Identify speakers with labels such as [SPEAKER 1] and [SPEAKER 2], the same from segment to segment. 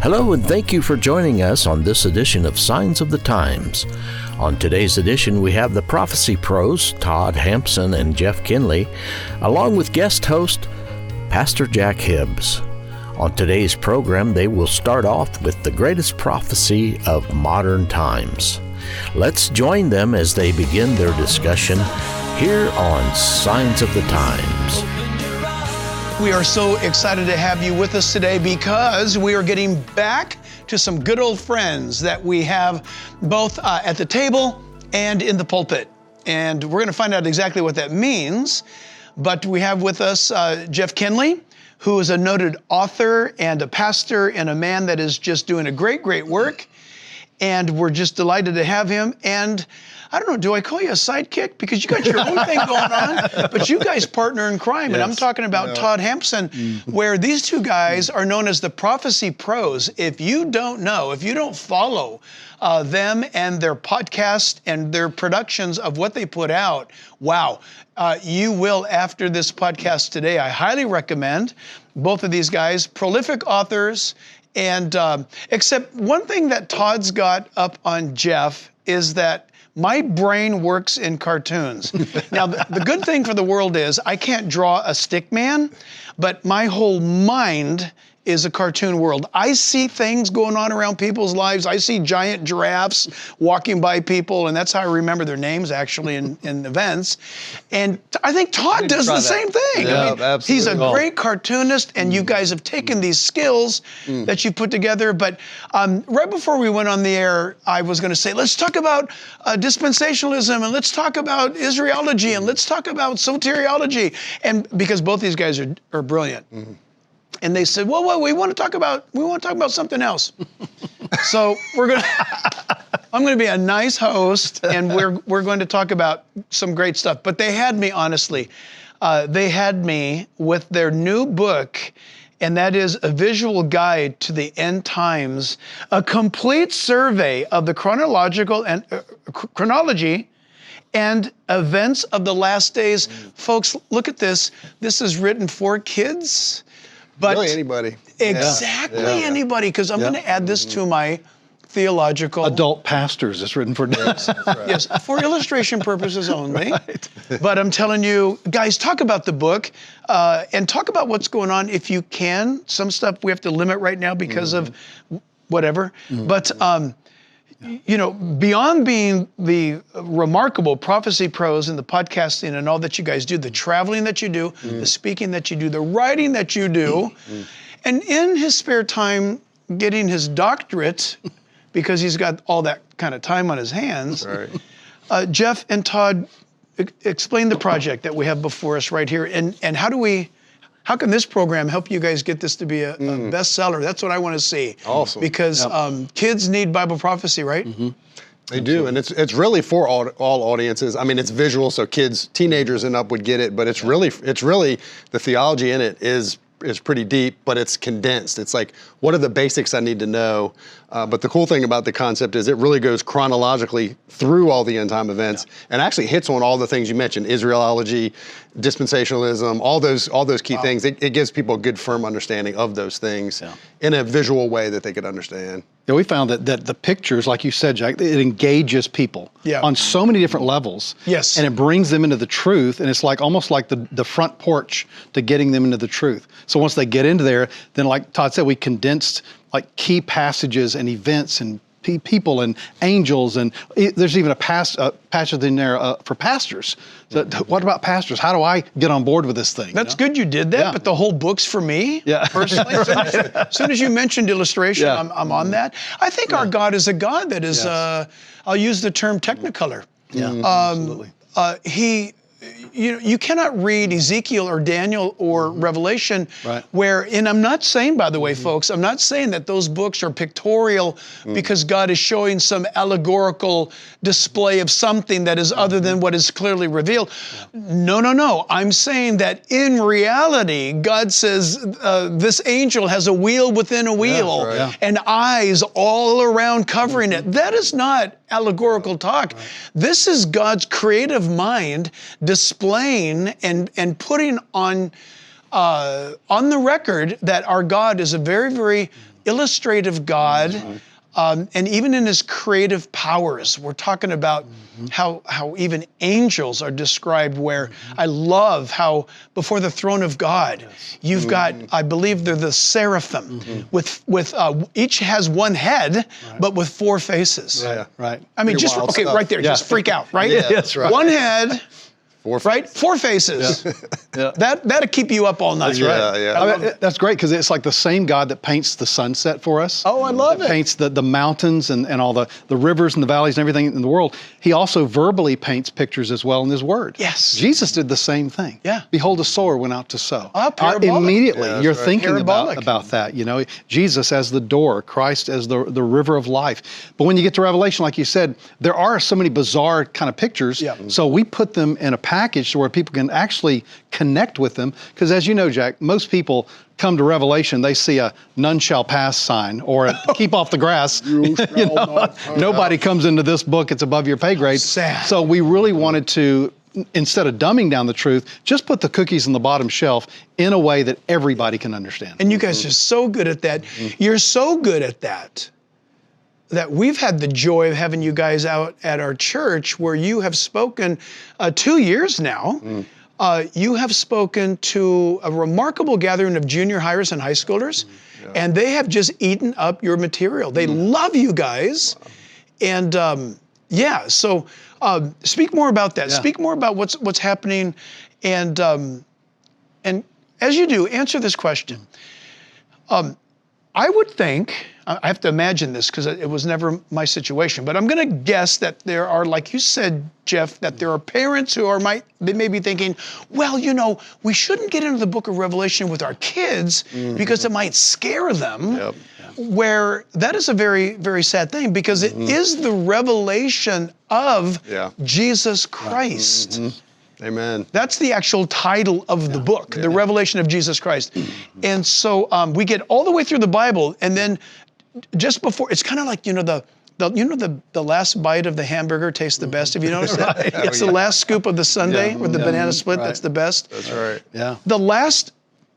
[SPEAKER 1] Hello, and thank you for joining us on this edition of Signs of the Times. On today's edition, we have the Prophecy Pros, Todd Hampson and Jeff Kinley, along with guest host, Pastor Jack Hibbs. On today's program, they will start off with the greatest prophecy of modern times. Let's join them as they begin their discussion here on Signs of the Times.
[SPEAKER 2] We are so excited to have you with us today because we are getting back to some good old friends that we have both at the table and in the pulpit. And we're going to find out exactly what that means. But we have with us Jeff Kinley, who is a noted author and a pastor and a man that is just doing a great work. And we're just delighted to have him. And I don't know, do I call you a sidekick? Because you got your own thing going on, but you guys partner in crime. Yes. And I'm talking about Todd Hampson, where these two guys are known as the Prophecy Pros. If you don't know, if you don't follow them and their podcast and their productions of what they put out, wow, you will after this podcast today. I highly recommend both of these guys, prolific authors. And except one thing that Todd's got up on Jeff is that my brain works in cartoons. Now, the good thing for the world is I can't draw a stick man, but my whole mind is a cartoon world. I see things going on around people's lives. I see giant giraffes walking by people, and that's how I remember their names actually in events. And I think Todd does the same thing.
[SPEAKER 3] Yeah, absolutely.
[SPEAKER 2] He's a great cartoonist, and you guys have taken these skills that you put together. But right before we went on the air, I was going to say, let's talk about dispensationalism, and let's talk about Israelology, and let's talk about soteriology, and because both these guys are brilliant. And they said, well, we want to talk about something else. So I'm going to be a nice host, and we're going to talk about some great stuff. But they had me, honestly, they had me with their new book, and that is A Visual Guide to the End Times, a complete survey of the chronology and events of the last days. Folks, look at this. This is written for kids. But
[SPEAKER 3] really anybody.
[SPEAKER 2] Exactly anybody, because I'm going to add this to my theological...
[SPEAKER 4] Adult pastors, it's written for kids.
[SPEAKER 2] Right. Yes, for illustration purposes only. Right. But I'm telling you, guys, talk about the book and talk about what's going on if you can. Some stuff we have to limit right now because of whatever. But... you know, beyond being the remarkable Prophecy Pros and the podcasting and all that you guys do, the traveling that you do, the speaking that you do, the writing that you do, and in his spare time getting his doctorate, because he's got all that kind of time on his hands, Jeff and Todd, explain the project that we have before us right here, and how can this program help you guys get this to be a bestseller? That's what I want to see.
[SPEAKER 3] Awesome.
[SPEAKER 2] Because kids need Bible prophecy, right?
[SPEAKER 3] They do, and it's really for all audiences. I mean, it's visual, so kids, teenagers and up would get it, but it's really the theology in it is pretty deep, but it's condensed. It's like, what are the basics I need to know? But the cool thing about the concept is it really goes chronologically through all the end time events and actually hits on all the things you mentioned: Israelology, dispensationalism, all those key things. It gives people a good, firm understanding of those things in a visual way that they could understand.
[SPEAKER 4] Yeah, we found that the pictures, like you said, Jack, it engages people on so many different levels.
[SPEAKER 2] Yes.
[SPEAKER 4] And it brings them into the truth, and it's like almost like the front porch to getting them into the truth. So once they get into there, then like Todd said, we condensed like key passages and events and people and angels, and there's even a passage in there for pastors. So what about pastors? How do I get on board with this thing?
[SPEAKER 2] That's good you did that, but the whole book's for me, personally. As soon as you mentioned illustration, I'm on that. I think our God is a God that is, I'll use the term technicolor.
[SPEAKER 4] Absolutely.
[SPEAKER 2] You cannot read Ezekiel or Daniel or Revelation where, and I'm not saying, by the way, folks, I'm not saying that those books are pictorial because God is showing some allegorical display of something that is other than what is clearly revealed. No. I'm saying that in reality, God says this angel has a wheel within a wheel and eyes all around covering it. That is not allegorical talk. This is God's creative mind displaying and putting on the record that our God is a very, very illustrative God, and even in his creative powers. We're talking about how even angels are described, where I love how before the throne of God, you've got, I believe they're the seraphim, with each has one head, but with 4 faces.
[SPEAKER 3] Yeah.
[SPEAKER 4] Right.
[SPEAKER 2] I mean,
[SPEAKER 3] Pretty
[SPEAKER 2] just,
[SPEAKER 3] wild
[SPEAKER 2] okay,
[SPEAKER 3] stuff.
[SPEAKER 2] right there, just freak out, right?
[SPEAKER 3] Yeah, that's right.
[SPEAKER 2] One head,
[SPEAKER 3] 4
[SPEAKER 2] right? 4 faces.
[SPEAKER 4] Yeah.
[SPEAKER 2] That'll keep you up all night.
[SPEAKER 3] That's right. Yeah, yeah.
[SPEAKER 2] I love
[SPEAKER 4] That's great, because it's like the same God that paints the sunset for us.
[SPEAKER 2] Oh, I love
[SPEAKER 4] that
[SPEAKER 2] it.
[SPEAKER 4] Paints the mountains and all the rivers and the valleys and everything in the world. He also verbally paints pictures as well in his word.
[SPEAKER 2] Yes.
[SPEAKER 4] Jesus did the same thing.
[SPEAKER 2] Yeah.
[SPEAKER 4] Behold, a sower went out to sow.
[SPEAKER 2] Parabolic.
[SPEAKER 4] Immediately,
[SPEAKER 3] Yeah,
[SPEAKER 4] you're
[SPEAKER 3] that's right.
[SPEAKER 4] thinking
[SPEAKER 2] Parabolic.
[SPEAKER 4] about that. You know, Jesus as the door, Christ as the river of life. But when you get to Revelation, like you said, there are so many bizarre kind of pictures.
[SPEAKER 2] Yeah.
[SPEAKER 4] So we put them in a package to where people can actually connect with them. Because as you know, Jack, most people come to Revelation, they see a none shall pass sign or a keep off the grass. You know, nobody comes into this book, it's above your pay grade.
[SPEAKER 2] Sad.
[SPEAKER 4] So we really wanted to, instead of dumbing down the truth, just put the cookies on the bottom shelf in a way that everybody can understand.
[SPEAKER 2] And you guys are so good at that. You're so good at that we've had the joy of having you guys out at our church, where you have spoken 2 years now. You have spoken to a remarkable gathering of junior hires and high schoolers, and they have just eaten up your material. They love you guys. And so speak more about that.
[SPEAKER 4] Yeah.
[SPEAKER 2] Speak more about what's happening, and as you do, answer this question. I would think, I have to imagine this because it was never my situation, but I'm going to guess that there are, like you said, Jeff, that there are parents who they may be thinking, well, you know, we shouldn't get into the book of Revelation with our kids because it might scare them.
[SPEAKER 3] Yep.
[SPEAKER 2] Where that is a very, very sad thing, because it is the revelation of Jesus Christ.
[SPEAKER 3] Amen.
[SPEAKER 2] That's the actual title of the book, the revelation of Jesus Christ. And so we get all the way through the Bible, and then just before, it's kind of like, the last bite of the hamburger tastes the best. Have you noticed that? It's the last scoop of the sundae with the banana split that's the best.
[SPEAKER 3] That's right.
[SPEAKER 4] Yeah.
[SPEAKER 2] The last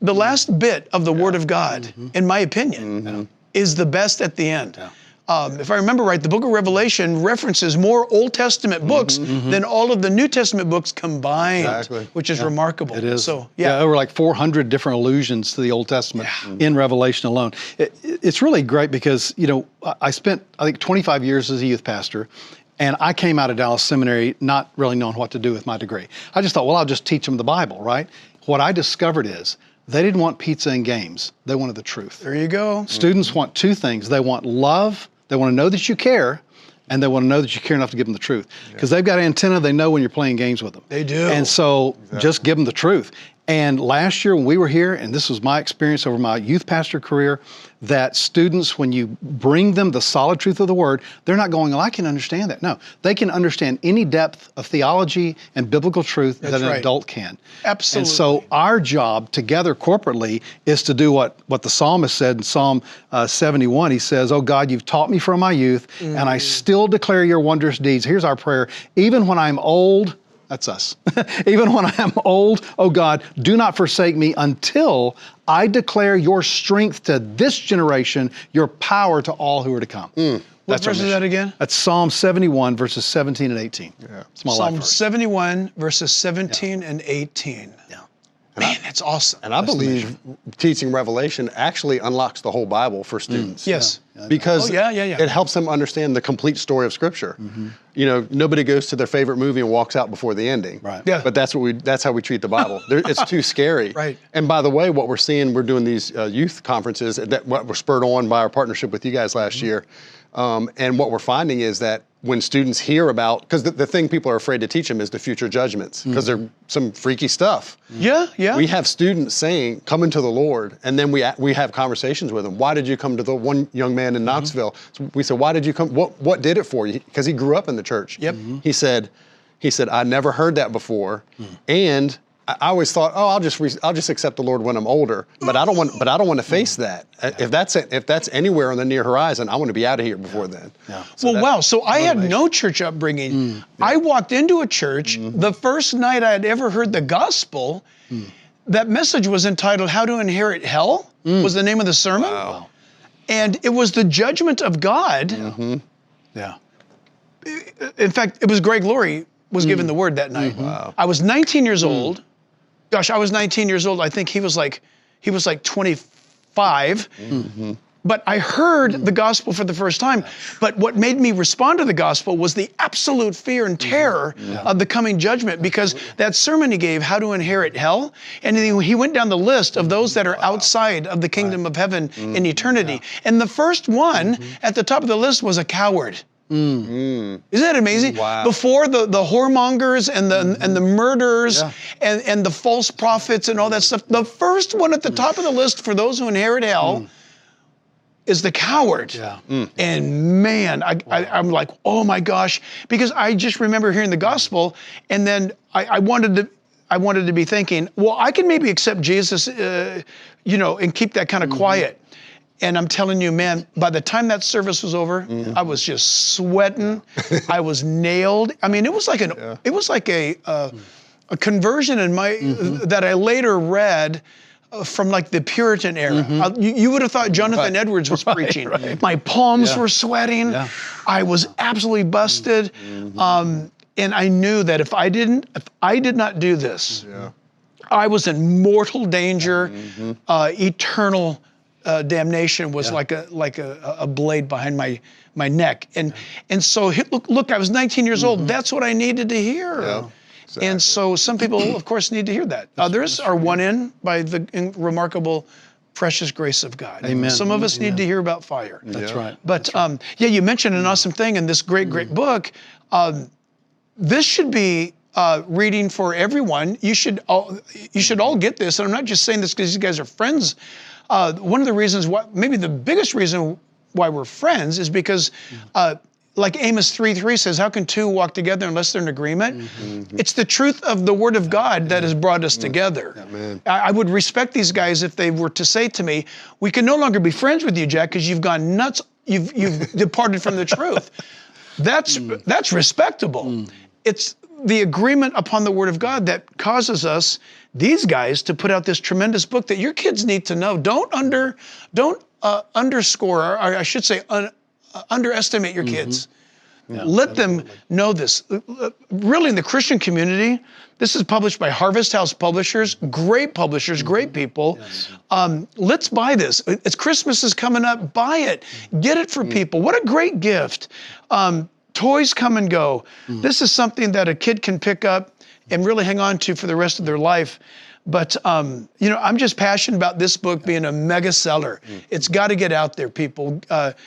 [SPEAKER 2] bit of the Word of God, in my opinion, is the best at the end. If I remember right, the book of Revelation references more Old Testament books than all of the New Testament books combined,
[SPEAKER 3] Exactly.
[SPEAKER 2] which is remarkable.
[SPEAKER 4] It is.
[SPEAKER 2] So,
[SPEAKER 4] there were like 400 different allusions to the Old Testament in Revelation alone. It's really great because, I spent, I think, 25 years as a youth pastor, and I came out of Dallas Seminary not really knowing what to do with my degree. I just thought, well, I'll just teach them the Bible, right? What I discovered is they didn't want pizza and games. They wanted the truth.
[SPEAKER 2] There you go.
[SPEAKER 4] Students want 2 things. They want love. They want to know that you care, and they want to know that you care enough to give them the truth. Because they've got antenna, they know when you're playing games with them.
[SPEAKER 2] They do.
[SPEAKER 4] And so just give them the truth. And last year when we were here, and this was my experience over my youth pastor career, that students, when you bring them the solid truth of the Word, they're not going, well, I can understand that. No, they can understand any depth of theology and biblical truth that an adult can.
[SPEAKER 2] Absolutely.
[SPEAKER 4] And so our job together corporately is to do what the psalmist said in Psalm 71. He says, oh God, you've taught me from my youth, and I still declare your wondrous deeds. Here's our prayer. Even when I'm old, that's us. Even when I am old, oh God, do not forsake me until I declare your strength to this generation, your power to all who are to come.
[SPEAKER 2] What verse is that again?
[SPEAKER 4] That's Psalm 71, verses 17 and 18. It's my life
[SPEAKER 2] Psalm
[SPEAKER 4] verse.
[SPEAKER 2] 71, verses 17 and 18.
[SPEAKER 4] Yeah.
[SPEAKER 2] Man, that's awesome.
[SPEAKER 3] And I believe teaching Revelation actually unlocks the whole Bible for students.
[SPEAKER 2] Yes.
[SPEAKER 3] Because
[SPEAKER 2] yeah.
[SPEAKER 3] it helps them understand the complete story of Scripture. Nobody goes to their favorite movie and walks out before the ending.
[SPEAKER 4] Right.
[SPEAKER 2] Yeah.
[SPEAKER 3] But that's how we treat the Bible. It's too scary.
[SPEAKER 2] Right.
[SPEAKER 3] And by the way, what we're seeing, we're doing these youth conferences that were spurred on by our partnership with you guys last year. And what we're finding is that when students hear about, because the thing people are afraid to teach them is the future judgments, because they're some freaky stuff.
[SPEAKER 2] Yeah.
[SPEAKER 3] We have students saying, come into the Lord, and then we have conversations with them. Why did you come to the one young man in Knoxville? So we said, why did you come? What did it for you? Because he grew up in the church.
[SPEAKER 2] Yep.
[SPEAKER 3] He said, I never heard that before, and I always thought, oh, I'll just accept the Lord when I'm older, but I don't want to face that. If that's anywhere on the near horizon, I want to be out of here before then.
[SPEAKER 4] Yeah.
[SPEAKER 2] So I had no church upbringing. I walked into a church the first night I had ever heard the gospel. That message was entitled "How to Inherit Hell." Was the name of the sermon.
[SPEAKER 3] Wow.
[SPEAKER 2] And it was the judgment of God.
[SPEAKER 4] Yeah.
[SPEAKER 2] In fact, it was Greg Laurie was given the word that night.
[SPEAKER 3] Wow.
[SPEAKER 2] I was 19 years old. Gosh, I was 19 years old. I think he was like 25. But I heard the gospel for the first time. But what made me respond to the gospel was the absolute fear and terror of the coming judgment, because that sermon he gave, How to Inherit Hell, and he went down the list of those that are outside of the kingdom of heaven in eternity. And the first one at the top of the list was a coward. Isn't that amazing?
[SPEAKER 3] Wow.
[SPEAKER 2] Before the whoremongers and the murderers and the false prophets and all that stuff, the first one at the top of the list for those who inherit hell is the coward.
[SPEAKER 4] Yeah.
[SPEAKER 2] And man, I'm like, oh my gosh, because I just remember hearing the gospel, and then I wanted to be thinking, well, I can maybe accept Jesus, and keep that kind of quiet. And I'm telling you, man, by the time that service was over, I was just sweating. I was nailed. I mean, it was like a conversion in my that I later read from like the Puritan era. You would have thought Jonathan Edwards was preaching. My palms were sweating. I was absolutely busted. And I knew that if I did not do this, I was in mortal danger. Eternal damnation was like a blade behind my neck. And so look, I was 19 years old. That's what I needed to hear.
[SPEAKER 3] Yeah. Exactly.
[SPEAKER 2] And so some people, of course, need to hear that. Others are won in by the remarkable, precious grace of God.
[SPEAKER 4] Amen.
[SPEAKER 2] Some of us need to hear about fire.
[SPEAKER 4] That's right.
[SPEAKER 2] But you mentioned an awesome thing in this great book. This should be reading for everyone. You should all get this. And I'm not just saying this because you guys are friends. One of the reasons why, maybe the biggest reason why we're friends, is because like Amos 3:3 says, how can two walk together unless they're in agreement? It's the truth of the Word of God that has brought us together.
[SPEAKER 3] Amen.
[SPEAKER 2] I would respect these guys if they were to say to me, we can no longer be friends with you, Jack, because you've gone nuts. You've departed from the truth. That's respectable. It's the agreement upon the Word of God that causes us, these guys, to put out this tremendous book that your kids need to know. Don't underscore, or I should say, underestimate your kids. Let them know this. Really, in the Christian community, this is published by Harvest House Publishers, great publishers, great people. Let's buy this. It's Christmas is coming up. Buy it. Get it for people. What a great gift. Toys come and go. This is something that a kid can pick up and really hang on to for the rest of their life. But, I'm just passionate about this book being a mega seller. It's got to get out there, people.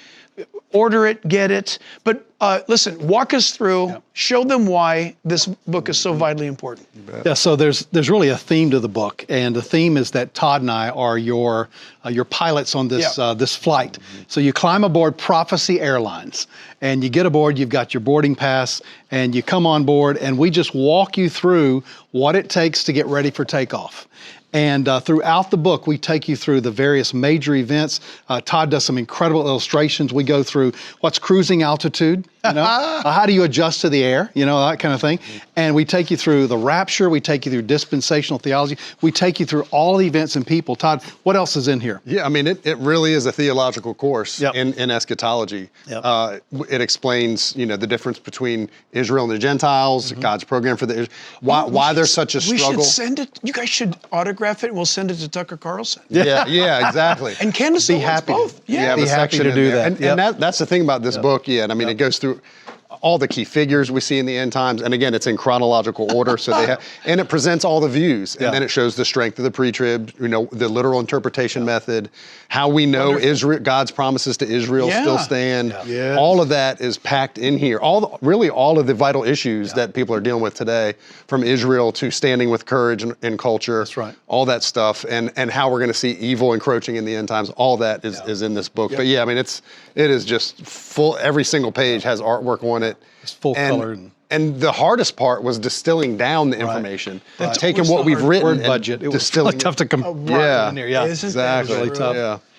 [SPEAKER 2] Order it, get it. But listen, walk us through, show them why this book is so vitally important.
[SPEAKER 4] Yeah, so there's really a theme to the book, and the theme is that Todd and I are your pilots on this this flight. So you climb aboard Prophecy Airlines, and you get aboard. You've got your boarding pass, and you come on board, and we just walk you through what it takes to get ready for takeoff. And throughout the book, we take you through the various major events. Todd does some incredible illustrations. We go through what's cruising altitude, how do you adjust to the air, that kind of thing. And we take you through the rapture. We take you through dispensational theology. We take you through all the events and people. Todd, what else is in here?
[SPEAKER 3] Yeah, I mean, it really is a theological course in eschatology. It explains, the difference between Israel and the Gentiles, God's program for why there's such a struggle.
[SPEAKER 2] We should send it. You guys should autograph it, and we'll send it to Tucker Carlson.
[SPEAKER 3] Yeah, exactly.
[SPEAKER 2] And Candace
[SPEAKER 4] be happy
[SPEAKER 2] both.
[SPEAKER 3] Yeah,
[SPEAKER 4] be happy to do that.
[SPEAKER 3] And that's the thing about this book. Yeah, and I mean, it goes through all the key figures we see in the end times, and again, it's in chronological order. So and it presents all the views, and then it shows the strength of the pre-trib, the literal interpretation method, how we know Israel, God's promises to Israel still stand. All of that is packed in here. Really all of the vital issues that people are dealing with today, from Israel to standing with courage and culture.
[SPEAKER 4] That's right.
[SPEAKER 3] All that stuff, and how we're going to see evil encroaching in the end times. All that is in this book. But yeah, I mean, it is just full. Every single page has artwork on it.
[SPEAKER 4] It's full color.
[SPEAKER 3] And the hardest part was distilling down the information, taking what we've written
[SPEAKER 4] word budget. It was
[SPEAKER 3] distilling
[SPEAKER 4] really tough to
[SPEAKER 3] in there.
[SPEAKER 2] Isn't
[SPEAKER 3] Exactly.
[SPEAKER 2] that
[SPEAKER 4] really tough.
[SPEAKER 3] Yeah.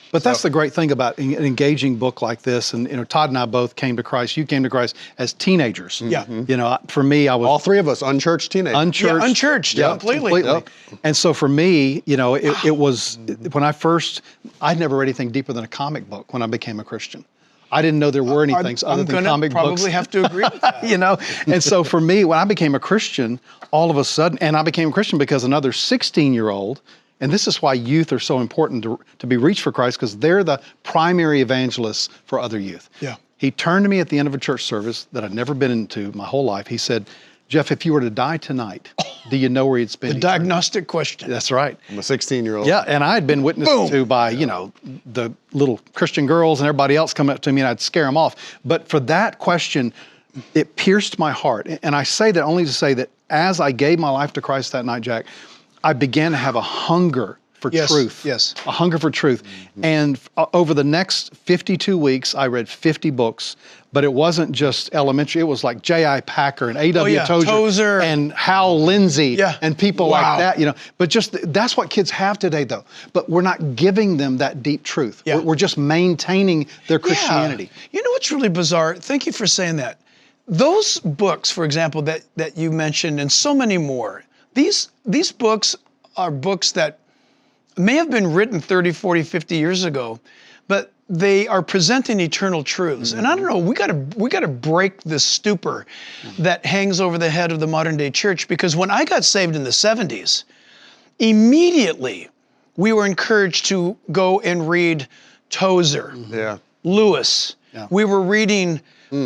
[SPEAKER 4] But that's the great thing about an engaging book like this. And Todd and I both came to Christ. You came to Christ as teenagers.
[SPEAKER 2] Yeah.
[SPEAKER 4] For me, I was
[SPEAKER 3] All three of us unchurched teenagers.
[SPEAKER 4] unchurched.
[SPEAKER 2] Yeah, completely.
[SPEAKER 3] Yep.
[SPEAKER 4] And so for me, it was when I'd never read anything deeper than a comic book when I became a Christian. I didn't know there were anything other than comic books.
[SPEAKER 2] I'm probably have to agree with that.
[SPEAKER 4] And so for me, when I became a Christian, all of a sudden, and I became a Christian because another 16-year-old, and this is why youth are so important to be reached for Christ, because they're the primary evangelists for other youth.
[SPEAKER 2] Yeah.
[SPEAKER 4] He turned to me at the end of a church service that I'd never been into my whole life. He said, Jeff, if you were to die tonight, do you know where you'd spend
[SPEAKER 2] The
[SPEAKER 4] eternity?
[SPEAKER 2] diagnostic question.
[SPEAKER 4] That's right.
[SPEAKER 3] I'm a 16-year-old.
[SPEAKER 4] Yeah, and I had been witnessed to by, the little Christian girls and everybody else coming up to me, and I'd scare them off. But for that question, it pierced my heart. And I say that only to say that as I gave my life to Christ that night, Jack, I began to have a hunger for truth.
[SPEAKER 2] Yes.
[SPEAKER 4] A hunger for truth. And over the next 52 weeks, I read 50 books, but it wasn't just elementary. It was like J.I. Packer and A.W. Tozer and Hal Lindsey and people like that, But that's what kids have today, though. But we're not giving them that deep truth.
[SPEAKER 2] Yeah.
[SPEAKER 4] We're just maintaining their Christianity.
[SPEAKER 2] Yeah. You know what's really bizarre? Thank you for saying that. Those books, for example, that you mentioned, and so many more, these books are books that may have been written 30, 40, 50 years ago, but they are presenting eternal truths. And I don't know, we gotta break this stupor that hangs over the head of the modern day church, because when I got saved in the 70s, immediately we were encouraged to go and read Tozer, Lewis. Yeah. We were reading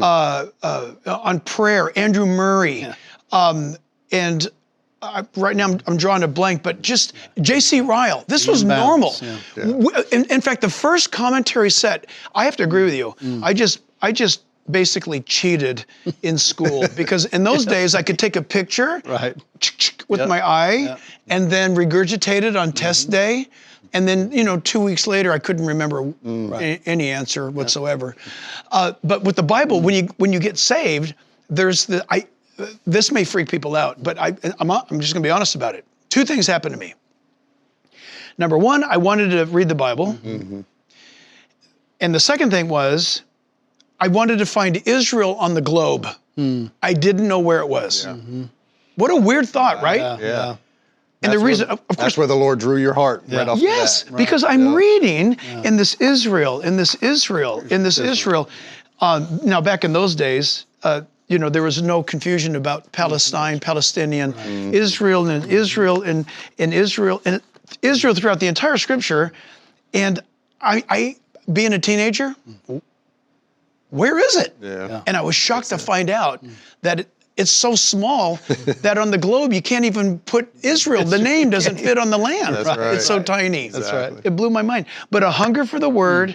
[SPEAKER 2] on prayer, Andrew Murray, and right now I'm drawing a blank, but just J.C. Ryle. This was normal. Yeah. In fact, the first commentary set, I have to agree with you. I just basically cheated in school because in those days I could take a picture with my eye and then regurgitate it on test day. And then, 2 weeks later, I couldn't remember any answer whatsoever. But with the Bible, when you get saved, there's this may freak people out, but I'm just going to be honest about it. Two things happened to me. Number one, I wanted to read the Bible. And the second thing was, I wanted to find Israel on the globe. I didn't know where it was. What a weird thought, right?
[SPEAKER 3] Yeah.
[SPEAKER 2] And the reason, of course,
[SPEAKER 3] that's where the Lord drew your heart right off the bat.
[SPEAKER 2] Yes, because I'm reading in this Israel. Now, back in those days, there was no confusion about Palestine, Palestinian, Israel, and Israel throughout the entire Scripture. And I being a teenager, where is it? Yeah. And I was shocked to find out that it's so small that on the globe you can't even put Israel. The name doesn't fit on the land.
[SPEAKER 3] That's right.
[SPEAKER 2] It's so tiny.
[SPEAKER 3] That's right.
[SPEAKER 2] It blew my mind. But a hunger for the Word.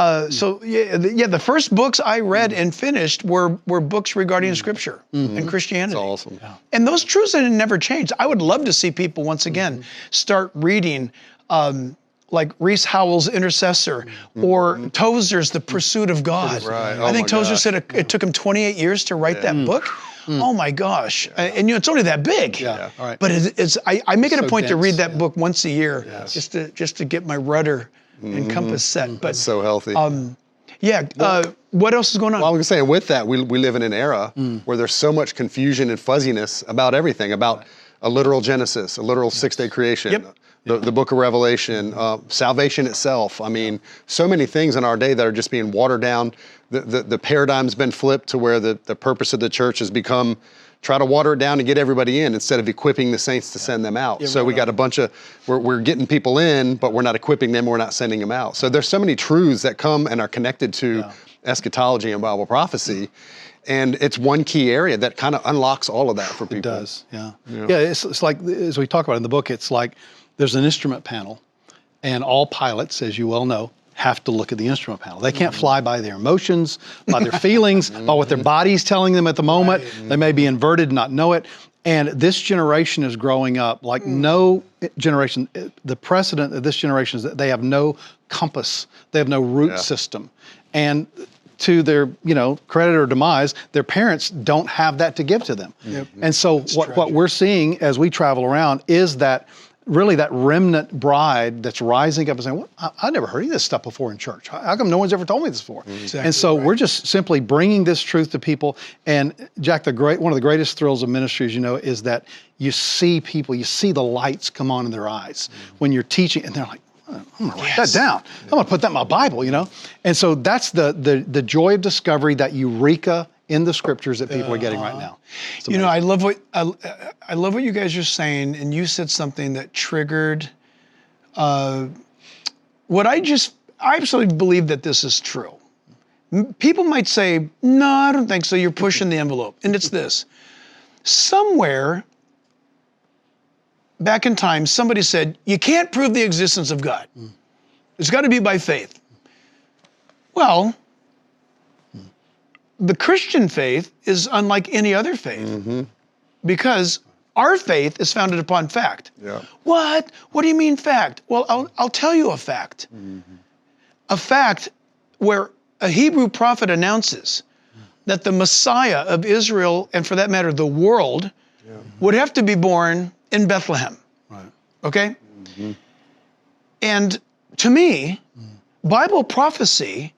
[SPEAKER 2] The first books I read and finished were books regarding Scripture and Christianity.
[SPEAKER 3] That's awesome. Yeah.
[SPEAKER 2] And those truths had never changed. I would love to see people once again start reading like Rees Howells' Intercessor or Tozer's The Pursuit of God.
[SPEAKER 3] Right.
[SPEAKER 2] I think Tozer said it took him 28 years to write that book. Oh my gosh! And it's only that big.
[SPEAKER 4] Yeah. All right.
[SPEAKER 2] But I make it a point to read
[SPEAKER 4] dense,
[SPEAKER 2] that book once a year, just to get my rudder and compass set. But
[SPEAKER 3] that's so healthy.
[SPEAKER 2] What else is going on?
[SPEAKER 3] Well, I was saying with that, we live in an era where there's so much confusion and fuzziness about everything, about a literal Genesis, a literal six-day creation, the book of Revelation, salvation itself. I mean, so many things in our day that are just being watered down. The paradigm's been flipped to where the purpose of the church has become try to water it down and get everybody in instead of equipping the saints to send them out. So we got a bunch of, we're getting people in, but we're not equipping them, we're not sending them out. So there's so many truths that come and are connected to eschatology and Bible prophecy. And it's one key area that kind of unlocks all of that for people.
[SPEAKER 4] It does, yeah. It's like, as we talk about in the book, it's like there's an instrument panel, and all pilots, as you well know, have to look at the instrument panel. They can't fly by their emotions, by their feelings, by what their body's telling them at the moment. They may be inverted, not know it. And this generation is growing up like no generation. The precedent of this generation is that they have no compass. They have no root system. And to their, credit or demise, their parents don't have that to give to them. And so what we're seeing as we travel around is that really that remnant bride that's rising up and saying, well, I never heard of this stuff before in church. How come no one's ever told me this before?
[SPEAKER 2] Exactly
[SPEAKER 4] and so
[SPEAKER 2] right.
[SPEAKER 4] we're just simply bringing this truth to people. And Jack, one of the greatest thrills of ministry, as you know, is that you see people, you see the lights come on in their eyes when you're teaching, and they're like, I'm gonna write that down. I'm gonna put that in my Bible, you know? And so that's the joy of discovery, that eureka in the scriptures that people are getting right now.
[SPEAKER 2] You know, I love what you guys are saying, and you said something that triggered what I absolutely believe that this is true. People might say, no, I don't think so, you're pushing the envelope. And it's this. Somewhere back in time, somebody said, you can't prove the existence of God. It's got to be by faith. Well, the Christian faith is unlike any other faith because our faith is founded upon fact.
[SPEAKER 3] Yeah.
[SPEAKER 2] What? What do you mean fact? Well, I'll tell you a fact. A fact where a Hebrew prophet announces that the Messiah of Israel, and for that matter, the world, would have to be born in Bethlehem.
[SPEAKER 4] Right.
[SPEAKER 2] Okay? And to me, Bible prophecy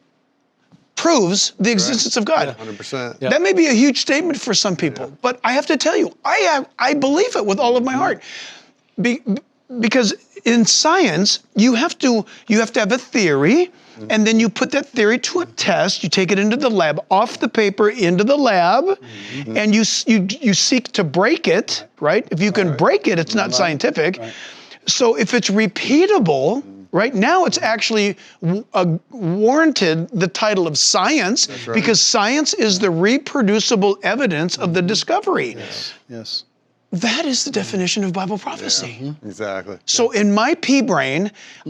[SPEAKER 2] proves the existence of God.
[SPEAKER 3] 100%.
[SPEAKER 2] That may be a huge statement for some people, but I have to tell you, I believe it with all of my heart. Because in science, you have to have a theory, and then you put that theory to a test. You take it into the lab, off the paper, into the lab, and you seek to break it, right? If you can break it, it's not scientific. So if it's repeatable, right now it's actually warranted the title of science, because science is the reproducible evidence of the discovery.
[SPEAKER 4] Yes.
[SPEAKER 2] That is the definition of Bible prophecy.
[SPEAKER 3] Exactly.
[SPEAKER 2] So in my pea brain,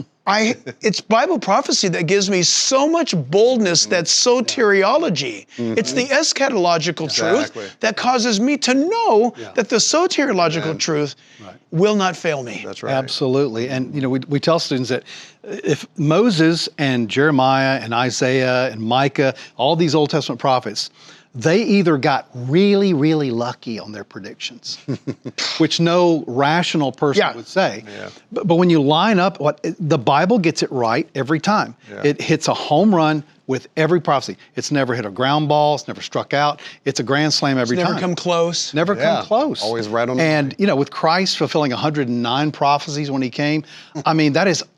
[SPEAKER 2] it's Bible prophecy that gives me so much boldness that soteriology. It's the eschatological truth that causes me to know that the soteriological truth will not fail me.
[SPEAKER 3] That's right.
[SPEAKER 4] Absolutely. And, you know, we tell students that if Moses and Jeremiah and Isaiah and Micah, all these Old Testament prophets, they either got really, really lucky on their predictions, which no rational person would say. But when you line up, the Bible gets it right every time. It hits a home run with every prophecy. It's never hit a ground ball. It's never struck out. It's a grand slam every time.
[SPEAKER 2] Never come close.
[SPEAKER 4] Never come close.
[SPEAKER 3] Always right on the
[SPEAKER 4] And,
[SPEAKER 3] money.
[SPEAKER 4] you know, with Christ fulfilling 109 prophecies when he came, I mean, that is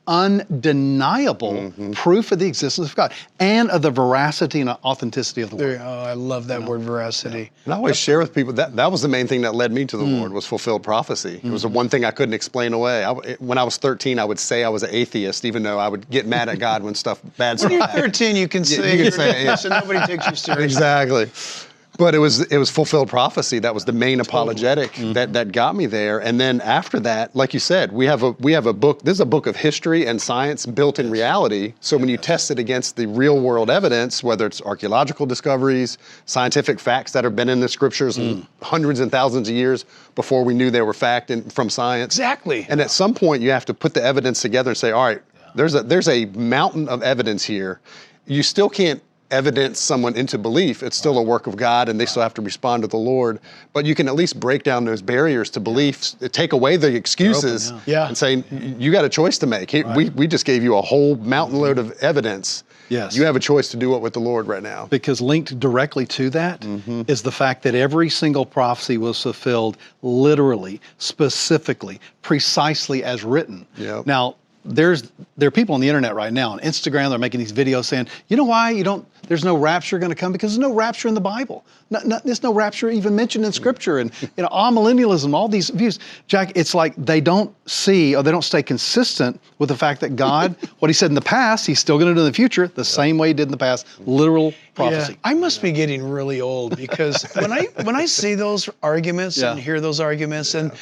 [SPEAKER 4] undeniable proof of the existence of God and of the veracity and authenticity of the word.
[SPEAKER 2] I love that word, veracity.
[SPEAKER 3] And I always share with people that was the main thing that led me to the Lord, was fulfilled prophecy. It was the one thing I couldn't explain away. When I was 13, I would say I was an atheist, even though I would get mad at God when bad stuff
[SPEAKER 2] When you're
[SPEAKER 3] happened.
[SPEAKER 2] 13, you can say,
[SPEAKER 3] you can say it,
[SPEAKER 2] so nobody takes you seriously.
[SPEAKER 3] Exactly. But it was fulfilled prophecy. That was the main apologetic that got me there. And then after that, like you said, we have a book. This is a book of history and science built in reality. So when you test it against the real world evidence, whether it's archaeological discoveries, scientific facts that have been in the scriptures hundreds and thousands of years before we knew they were fact and from science.
[SPEAKER 2] Exactly.
[SPEAKER 3] And at some point, you have to put the evidence together and say, all right, there's a mountain of evidence here. You still can't evidence someone into belief. It's still a work of God, and they still have to respond to the Lord. But you can at least break down those barriers to belief, take away the excuses, and say, you got a choice to make. We just gave you a whole mountain load of evidence.
[SPEAKER 4] Yes.
[SPEAKER 3] You have a choice to do it with the Lord right now.
[SPEAKER 4] Because linked directly to that is the fact that every single prophecy was fulfilled literally, specifically, precisely as written.
[SPEAKER 3] Yep.
[SPEAKER 4] Now, there are people on the internet right now, on Instagram, they're making these videos saying, you know why there's no rapture going to come? Because there's no rapture in the Bible. There's no rapture even mentioned in Scripture. And, you know, amillennialism, all these views. Jack, it's like they don't see, or they don't stay consistent with the fact that God, what he said in the past, he's still going to do in the future, the same way he did in the past, literal prophecy.
[SPEAKER 2] Yeah, I must be getting really old, because when I see those arguments and hear those arguments, and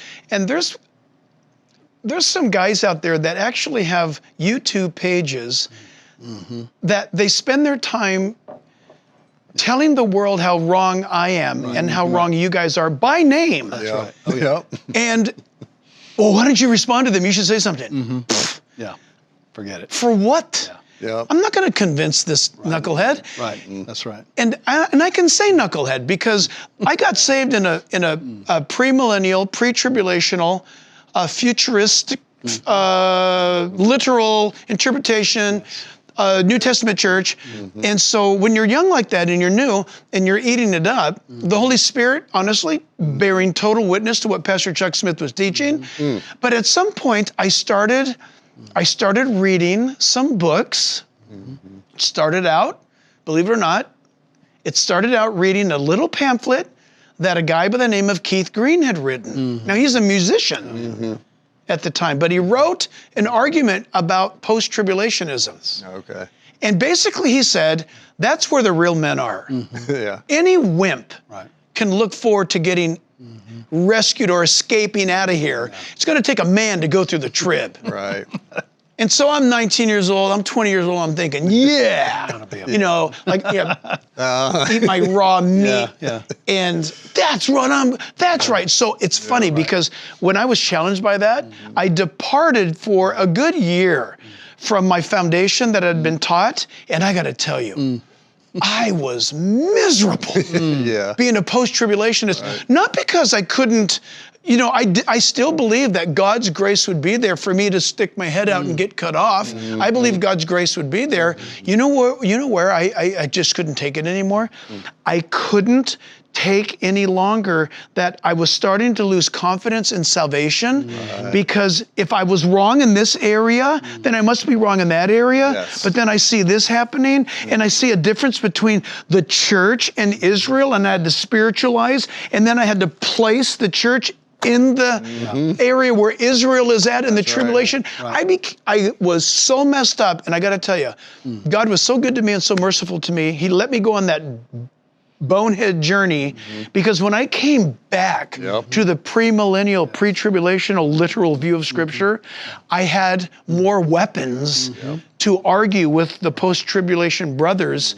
[SPEAKER 2] there's some guys out there that actually have YouTube pages that they spend their time telling the world how wrong I am and how wrong you guys are by name.
[SPEAKER 4] That's right.
[SPEAKER 3] Oh, yeah.
[SPEAKER 2] And, well, why don't you respond to them? You should say something.
[SPEAKER 4] Yeah, forget it.
[SPEAKER 2] For what?
[SPEAKER 3] Yeah.
[SPEAKER 2] I'm not going to convince this knucklehead.
[SPEAKER 4] Right, that's right.
[SPEAKER 2] And I can say knucklehead because I got saved in a premillennial, pre-tribulational, futuristic, literal interpretation, New Testament church. And so when you're young like that and you're new and you're eating it up, the Holy Spirit, honestly, bearing total witness to what Pastor Chuck Smith was teaching. But at some point I started reading some books. Started out, believe it or not, it started out reading a little pamphlet that a guy by the name of Keith Green had written. Now he's a musician at the time, but he wrote an argument about post-tribulationism.
[SPEAKER 3] Okay.
[SPEAKER 2] And basically he said, that's where the real men are.
[SPEAKER 3] Yeah.
[SPEAKER 2] Any wimp
[SPEAKER 4] Right.
[SPEAKER 2] can look forward to getting rescued or escaping out of here. It's going to take a man to go through the trib.
[SPEAKER 3] Right.
[SPEAKER 2] And so I'm 19 years old, I'm 20 years old, I'm thinking, yeah, you know, like, eat my raw meat.
[SPEAKER 4] Yeah.
[SPEAKER 2] And that's right. So it's funny because when I was challenged by that, I departed for a good year from my foundation that had been taught. And I got to tell you, I was miserable
[SPEAKER 3] Yeah.
[SPEAKER 2] being a post-tribulationist, not because I couldn't, you know, I still believe that God's grace would be there for me to stick my head out and get cut off. I believe God's grace would be there. You know where I just couldn't take it anymore? I couldn't take any longer that I was starting to lose confidence in salvation, because if I was wrong in this area, then I must be wrong in that area.
[SPEAKER 3] Yes.
[SPEAKER 2] But then I see this happening, and I see a difference between the church and Israel, and I had to spiritualize, and then I had to place the church in the area where Israel is at in the tribulation. I was so messed up, and I got to tell you, God was so good to me and so merciful to me. He let me go on that bonehead journey, because when I came back to the premillennial, pre-tribulational, literal view of Scripture, I had more weapons to argue with the post-tribulation brothers.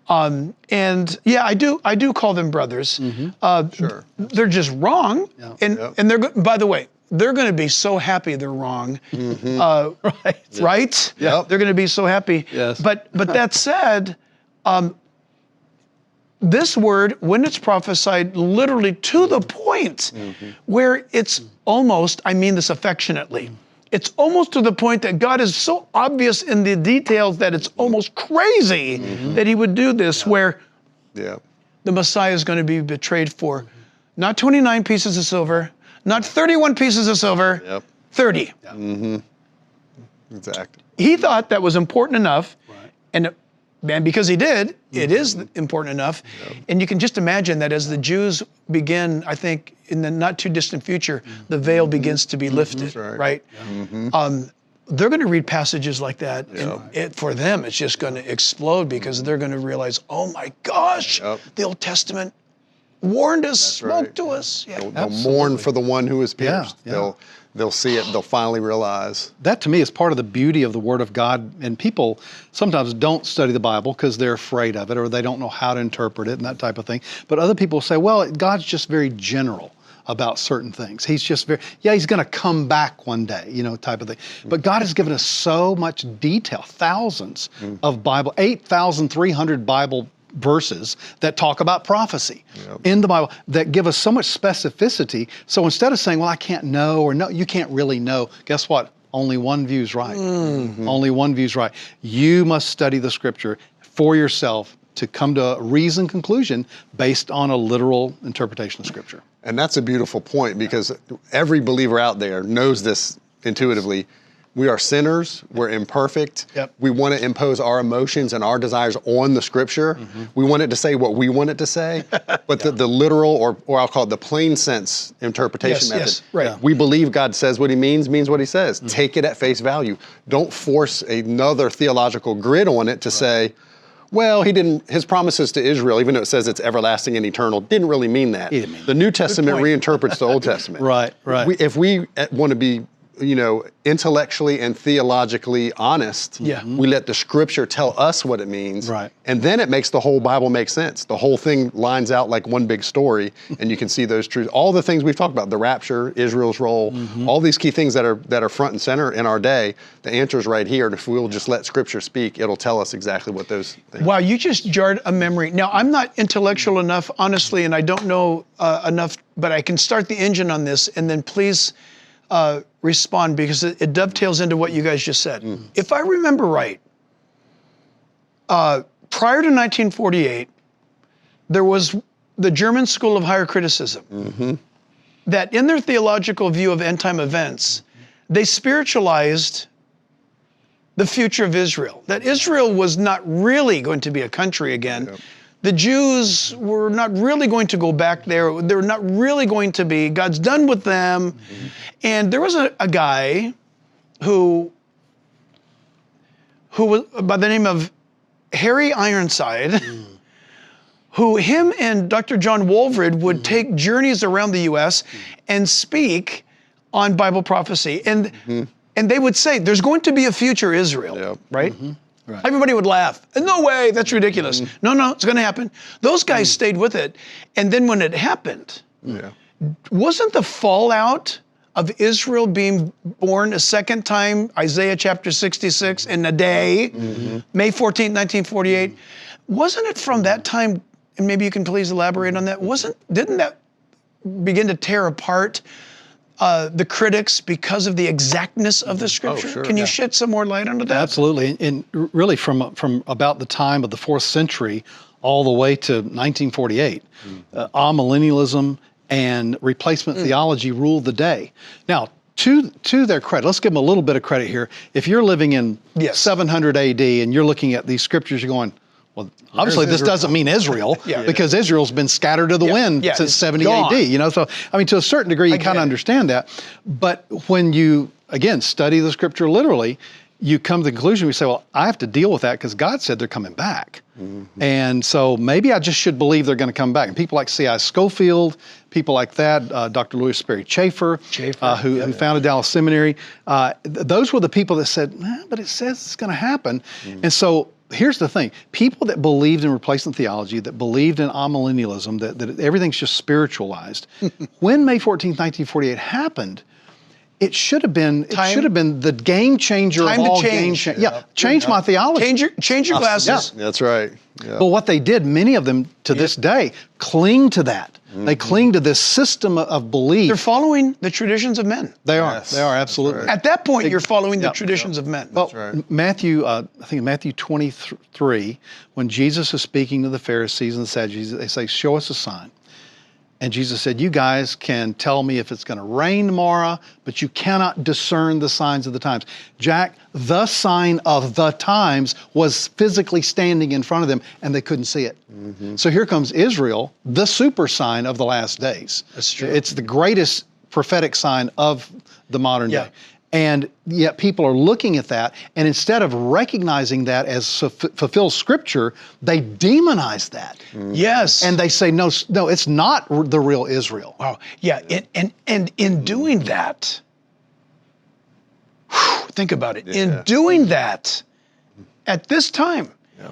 [SPEAKER 2] And yeah, I do call them brothers.
[SPEAKER 3] Sure.
[SPEAKER 2] They're just wrong, and they're by the way, they're going to be so happy they're wrong, right?
[SPEAKER 3] Yep.
[SPEAKER 2] They're going to be so happy.
[SPEAKER 4] Yes.
[SPEAKER 2] But that said, this word, when it's prophesied literally to the point where it's almost, I mean this affectionately, it's almost to the point that God is so obvious in the details that it's almost crazy that he would do this, where the Messiah is going to be betrayed for not 29 pieces of silver, not 31 pieces of silver, 30.
[SPEAKER 3] Exactly.
[SPEAKER 2] He thought that was important enough, and because he did, it is important enough. And you can just imagine that as the Jews begin, I think, in the not too distant future, the veil begins to be lifted, right? They're going to read passages like that, and for them, it's just going to explode, because they're going to realize, oh my gosh, the Old Testament warned us, spoke to us.
[SPEAKER 3] They'll mourn for the one who was pierced. They'll see it. They'll finally realize.
[SPEAKER 4] That to me is part of the beauty of the Word of God. And people sometimes don't study the Bible because they're afraid of it, or they don't know how to interpret it and that type of thing. But other people say, well, God's just very general about certain things. He's just he's going to come back one day, you know, type of thing. But God has given us so much detail, thousands of Bible, 8,300 Bible verses that talk about prophecy in the Bible that give us so much specificity. So instead of saying, well, I can't know, or no, you can't really know, guess what? Only one view's right. Only one view's right. You must study the Scripture for yourself to come to a reasoned conclusion based on a literal interpretation of Scripture.
[SPEAKER 3] And that's a beautiful point, because every believer out there knows this intuitively. We are sinners. We're imperfect. We want to impose our emotions and our desires on the Scripture. We want it to say what we want it to say. But the literal, or I'll call it the plain sense interpretation method. We believe God says what he means what he says. Take it at face value. Don't force another theological grid on it to say, well, his promises to Israel, even though it says it's everlasting and eternal, didn't really mean that. The New Testament reinterprets the Old Testament. If we want to be, intellectually and theologically honest, we let the Scripture tell us what it means. And then it makes the whole Bible make sense. The whole thing lines out like one big story, and you can see those truths. All the things we've talked about, the rapture, Israel's role, all these key things that are front and center in our day, the answer is right here. And if we'll just let Scripture speak, it'll tell us exactly what those things are.
[SPEAKER 2] Wow, you just jarred a memory. Now, I'm not intellectual enough, honestly, and I don't know enough, but I can start the engine on this, and then please respond because it dovetails into what you guys just said. If I remember right, prior to 1948, there was the German School of Higher Criticism that in their theological view of end-time events, they spiritualized the future of Israel, that Israel was not really going to be a country again.
[SPEAKER 3] Yep.
[SPEAKER 2] The Jews were not really going to go back there. They're not really going to be. God's done with them. And there was a guy who was by the name of Harry Ironside, who him and Dr. John Walvoord would take journeys around the U.S. and speak on Bible prophecy. And they would say, there's going to be a future Israel,
[SPEAKER 3] Yep.
[SPEAKER 2] right?
[SPEAKER 4] Right.
[SPEAKER 2] Everybody would laugh. No way, that's ridiculous. No, it's going to happen. Those guys stayed with it. And then when it happened,
[SPEAKER 3] Yeah.
[SPEAKER 2] wasn't the fallout of Israel being born a second time, Isaiah chapter 66, in a day, May 14th, 1948, wasn't it from that time, and maybe you can please elaborate on that, didn't that begin to tear apart the critics because of the exactness of the scripture?
[SPEAKER 3] sure.
[SPEAKER 2] Can you shed some more light onto that?
[SPEAKER 4] Absolutely, and really from about the time of the 4th century all the way to 1948, amillennialism and replacement theology ruled the day. Now, to their credit, let's give them a little bit of credit here. If you're living in 700 AD and you're looking at these scriptures, you're going, well, obviously this doesn't mean Israel, because Israel's been scattered to the wind since 70
[SPEAKER 2] gone.
[SPEAKER 4] AD. You know, so I mean, to a certain degree, you kind of understand that. But when you again study the scripture literally, you come to the conclusion. We say, well, I have to deal with that because God said they're coming back, and so maybe I just should believe they're going to come back. And people like C.I. Schofield, people like that, Dr. Louis Sperry Chafer, who founded Dallas Seminary, those were the people that said, but it says it's going to happen, and so. Here's the thing. People that believed in replacement theology, that believed in amillennialism, that everything's just spiritualized, when May 14th, 1948 happened, it should have been the game changer
[SPEAKER 2] Time
[SPEAKER 4] of all
[SPEAKER 2] to change.
[SPEAKER 4] game changers. Change my theology.
[SPEAKER 2] Change your glasses.
[SPEAKER 3] That's right. Yeah.
[SPEAKER 4] But what they did, many of them to this day, cling to that. They cling to this system of belief.
[SPEAKER 2] They're following the traditions of men.
[SPEAKER 4] They are.
[SPEAKER 3] Yes,
[SPEAKER 4] They are,
[SPEAKER 3] that's
[SPEAKER 4] absolutely.
[SPEAKER 3] right.
[SPEAKER 2] At that point, you're following the traditions of men.
[SPEAKER 4] Well,
[SPEAKER 3] right.
[SPEAKER 4] Matthew, I think Matthew 23, when Jesus is speaking to the Pharisees and the Sadducees, they say, show us a sign. And Jesus said, you guys can tell me if it's going to rain tomorrow, but you cannot discern the signs of the times. Jack, the sign of the times was physically standing in front of them, and they couldn't see it. So here comes Israel, the super sign of the last days.
[SPEAKER 2] That's true.
[SPEAKER 4] It's the greatest prophetic sign of the modern day. And yet people are looking at that, and instead of recognizing that as fulfills Scripture, they demonize that.
[SPEAKER 2] Yes.
[SPEAKER 4] And they say, no, it's not the real Israel.
[SPEAKER 2] Oh, yeah. And in doing that, think about it. In doing that, at this time,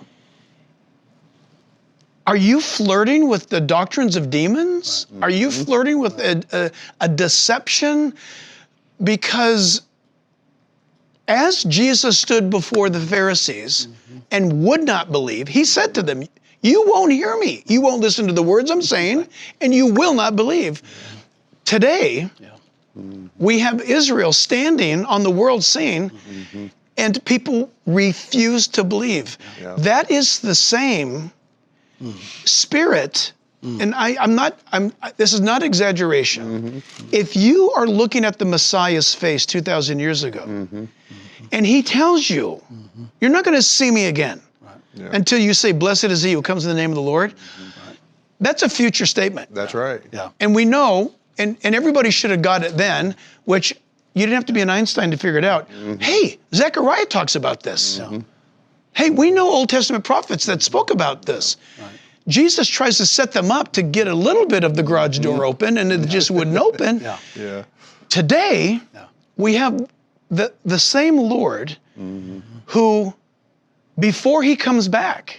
[SPEAKER 2] are you flirting with the doctrines of demons? Are you flirting with a deception? Because as Jesus stood before the Pharisees and would not believe, he said to them, you won't hear me. You won't listen to the words I'm saying, and you will not believe. Today, we have Israel standing on the world scene, and people refuse to believe. That is the same spirit. And this is not exaggeration. If you are looking at the Messiah's face 2,000 years ago, and he tells you, you're not going to see me again until you say, blessed is he who comes in the name of the Lord, that's a future statement.
[SPEAKER 3] That's right.
[SPEAKER 2] And we know, and everybody should have got it then, which you didn't have to be an Einstein to figure it out. Hey, Zechariah talks about this. Hey, we know Old Testament prophets that spoke about this. Jesus tries to set them up to get a little bit of the garage door open, and it just wouldn't open. Today, we have the same Lord who, before he comes back,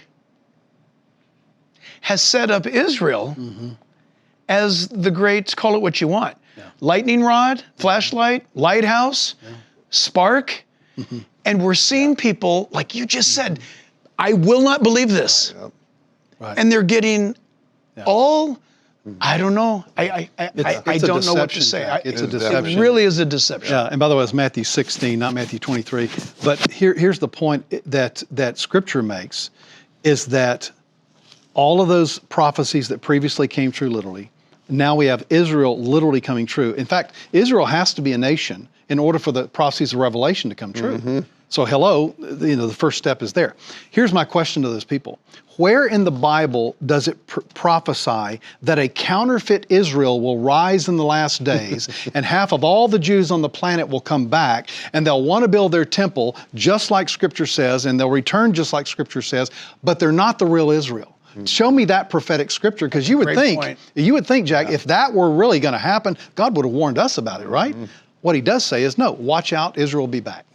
[SPEAKER 2] has set up Israel as the great, call it what you want, lightning rod, flashlight, lighthouse, spark. And we're seeing people, like you just said, I will not believe this. And they're getting all I don't know. I
[SPEAKER 4] It's a
[SPEAKER 2] don't know what to
[SPEAKER 4] deception,
[SPEAKER 2] say.
[SPEAKER 4] Jack. It's a
[SPEAKER 2] It
[SPEAKER 4] deception.
[SPEAKER 2] really is a deception.
[SPEAKER 4] Yeah, and by the way, it's Matthew 16, not Matthew 23. But here's the point that Scripture makes, is that all of those prophecies that previously came true literally, now we have Israel literally coming true. In fact, Israel has to be a nation in order for the prophecies of Revelation to come true. So hello, the first step is there. Here's my question to those people. Where in the Bible does it prophesy that a counterfeit Israel will rise in the last days and half of all the Jews on the planet will come back and they'll want to build their temple just like Scripture says and they'll return just like Scripture says, but they're not the real Israel? Show me that prophetic Scripture, because you would think, Jack, if that were really going to happen, God would have warned us about it, right? What he does say is, no, watch out, Israel will be back.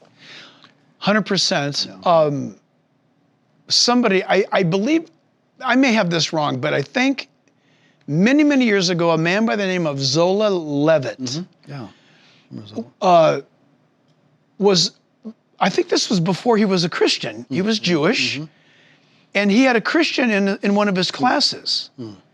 [SPEAKER 2] 100%. Somebody, I believe, I may have this wrong, but I think many, many years ago, a man by the name of Zola Levitt was, I think this was before he was a Christian. He was Jewish. And he had a Christian in one of his classes.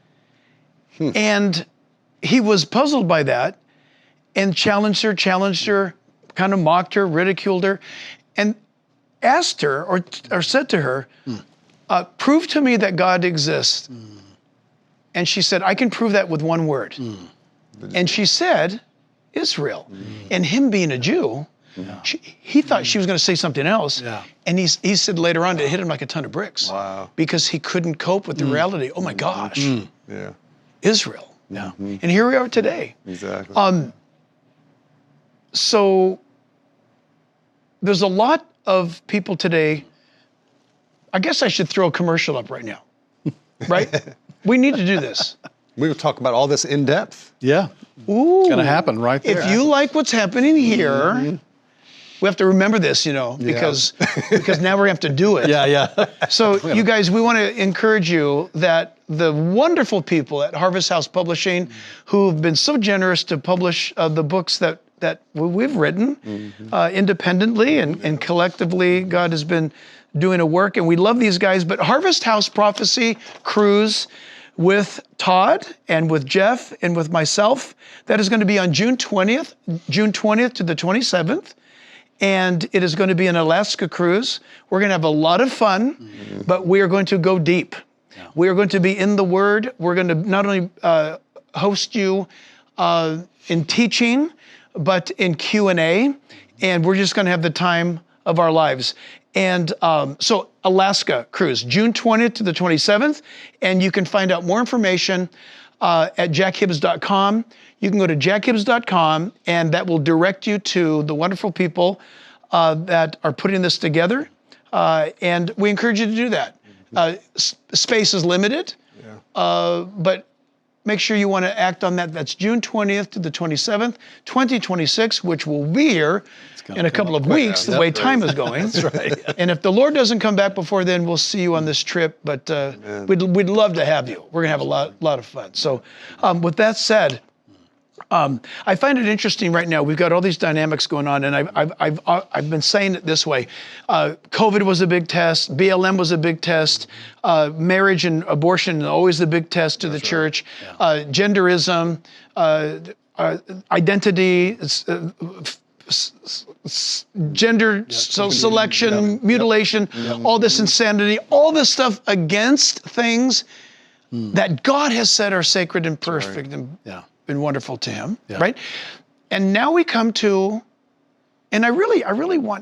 [SPEAKER 2] And he was puzzled by that and challenged her, kind of mocked her, ridiculed her, and asked her or said to her, prove to me that God exists. And she said, I can prove that with one word. And she said, Israel. And him being a Jew, he thought she was going to say something else. And he said later on, it hit him like a ton of bricks.
[SPEAKER 3] Wow.
[SPEAKER 2] Because he couldn't cope with the reality. Oh my gosh.
[SPEAKER 3] Yeah.
[SPEAKER 2] Israel. And here we are today.
[SPEAKER 3] Exactly.
[SPEAKER 2] So there's a lot of people today. I guess I should throw a commercial up right now. Right? We need to do this.
[SPEAKER 3] We will talk about all this in depth.
[SPEAKER 4] Yeah.
[SPEAKER 2] Ooh.
[SPEAKER 4] It's going to happen right there.
[SPEAKER 2] If you like what's happening here, we have to remember this, because now we're going to have to do it.
[SPEAKER 4] Yeah.
[SPEAKER 2] So you guys, we want to encourage you that the wonderful people at Harvest House Publishing who've been so generous to publish the books that we've written independently and collectively, God has been doing a work, and we love these guys. But Harvest House Prophecy Cruise with Todd and with Jeff and with myself, that is going to be on June 20th to the 27th. And it is going to be an Alaska cruise. We're going to have a lot of fun, but we are going to go deep. We are going to be in the Word. We're going to not only host you in teaching, but in Q&A, and we're just going to have the time of our lives. And so Alaska cruise, June 20th to the 27th, and you can find out more information at jackhibbs.com. You can go to jackhibbs.com, and that will direct you to the wonderful people that are putting this together. And we encourage you to do that. Space is limited, but make sure you want to act on that. That's June 20th to the 27th, 2026, which will be here in a couple of weeks, the way time is going. That's right. And if the Lord doesn't come back before then, we'll see you on this trip. But we'd love to have you. We're going to have a lot of fun. So with that said, I find it interesting right now. We've got all these dynamics going on, and I've been saying it this way. COVID was a big test. BLM was a big test. Marriage and abortion always a big test to the church. Genderism, identity, gender selection, mutilation, all this insanity, all this stuff against things that God has said are sacred and perfect and wonderful to Him, right? And now we come to, and I really want,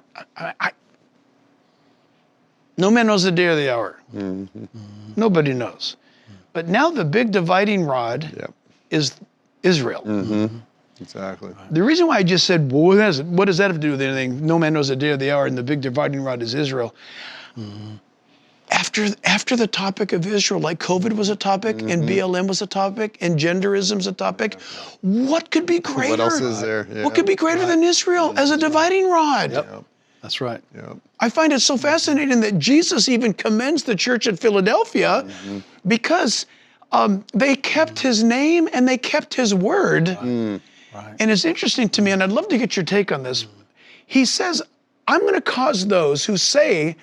[SPEAKER 2] no man knows the day or the hour. Nobody knows. But now the big dividing rod is Israel.
[SPEAKER 3] Exactly.
[SPEAKER 2] The reason why I just said, well, what does that have to do with anything? No man knows the day or the hour, and the big dividing rod is Israel. After the topic of Israel, like COVID was a topic, and BLM was a topic, and genderism's a topic, what could be greater?
[SPEAKER 3] What else is there?
[SPEAKER 2] What could be greater than Israel as a dividing rod?
[SPEAKER 4] That's right.
[SPEAKER 2] I find it so fascinating that Jesus even commends the church at Philadelphia because they kept His name and they kept His word. And it's interesting to me, and I'd love to get your take on this. He says, I'm going to cause those who say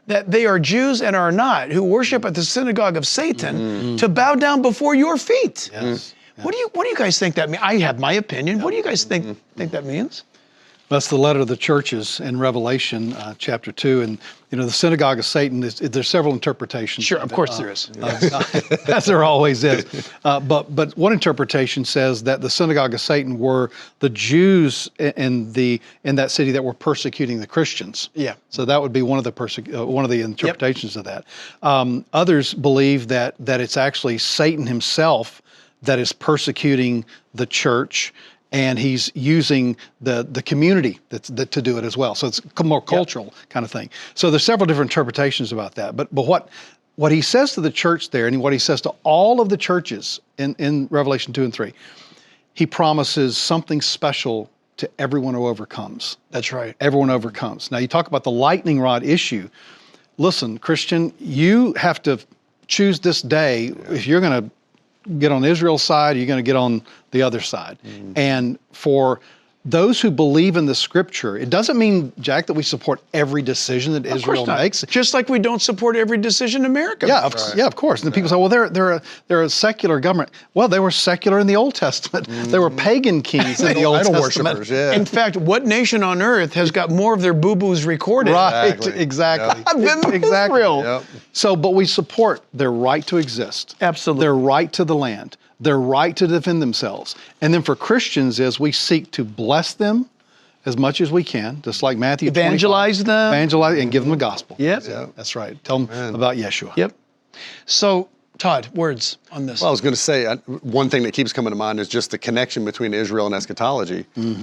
[SPEAKER 2] that they are Jews and are not, who worship at the synagogue of Satan, to bow down before your feet.
[SPEAKER 4] Yes.
[SPEAKER 2] What do you guys think that means? I have my opinion. What do you guys think that means?
[SPEAKER 4] That's the letter of the churches in Revelation chapter 2. And, the synagogue of Satan, there's several interpretations.
[SPEAKER 2] Sure, of course there is.
[SPEAKER 4] As there always is. But one interpretation says that the synagogue of Satan were the Jews in that city that were persecuting the Christians.
[SPEAKER 2] Yeah.
[SPEAKER 4] So that would be one of the interpretations of that. Others believe that it's actually Satan himself that is persecuting the church, and he's using the community to do it as well. So it's a more cultural kind of thing. So there's several different interpretations about that. But what he says to the church there, and what he says to all of the churches in Revelation 2 and 3, he promises something special to everyone who overcomes.
[SPEAKER 2] That's right.
[SPEAKER 4] Everyone overcomes. Now you talk about the lightning rod issue. Listen, Christian, you have to choose this day if you're going to get on Israel's side, you're going to get on the other side. And for those who believe in the scripture, it doesn't mean, Jack, that we support every decision that Israel makes.
[SPEAKER 2] Just like we don't support every decision America makes.
[SPEAKER 4] Yeah, of course. And people say, well, they're a secular government. Well, they were secular in the Old Testament. They were pagan kings in the Old
[SPEAKER 3] Idol
[SPEAKER 4] Testament.
[SPEAKER 3] worshipers, yeah.
[SPEAKER 2] In fact, what nation on earth has got more of their boo-boos recorded?
[SPEAKER 4] Right, exactly.
[SPEAKER 2] Than Israel.
[SPEAKER 3] Yep.
[SPEAKER 4] So, but we support their right to exist.
[SPEAKER 2] Absolutely.
[SPEAKER 4] Their right to the land. Their right to defend themselves. And then for Christians is we seek to bless them as much as we can, just like Matthew 25.
[SPEAKER 2] Evangelize them.
[SPEAKER 4] Evangelize and give them the gospel.
[SPEAKER 2] Yep.
[SPEAKER 4] That's right. Tell them about Yeshua.
[SPEAKER 2] Yep. So, Todd, words on this.
[SPEAKER 3] Well, I was going to say, one thing that keeps coming to mind is just the connection between Israel and eschatology.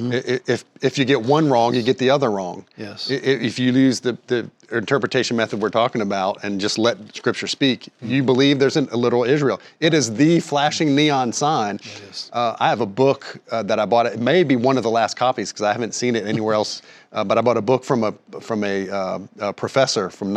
[SPEAKER 3] If you get one wrong, you get the other wrong.
[SPEAKER 4] Yes.
[SPEAKER 3] If you use the interpretation method we're talking about and just let Scripture speak, you believe there's a little Israel. It is the flashing neon sign.
[SPEAKER 4] It is.
[SPEAKER 3] I have a book that I bought. It may be one of the last copies because I haven't seen it anywhere else. But I bought a book from a professor from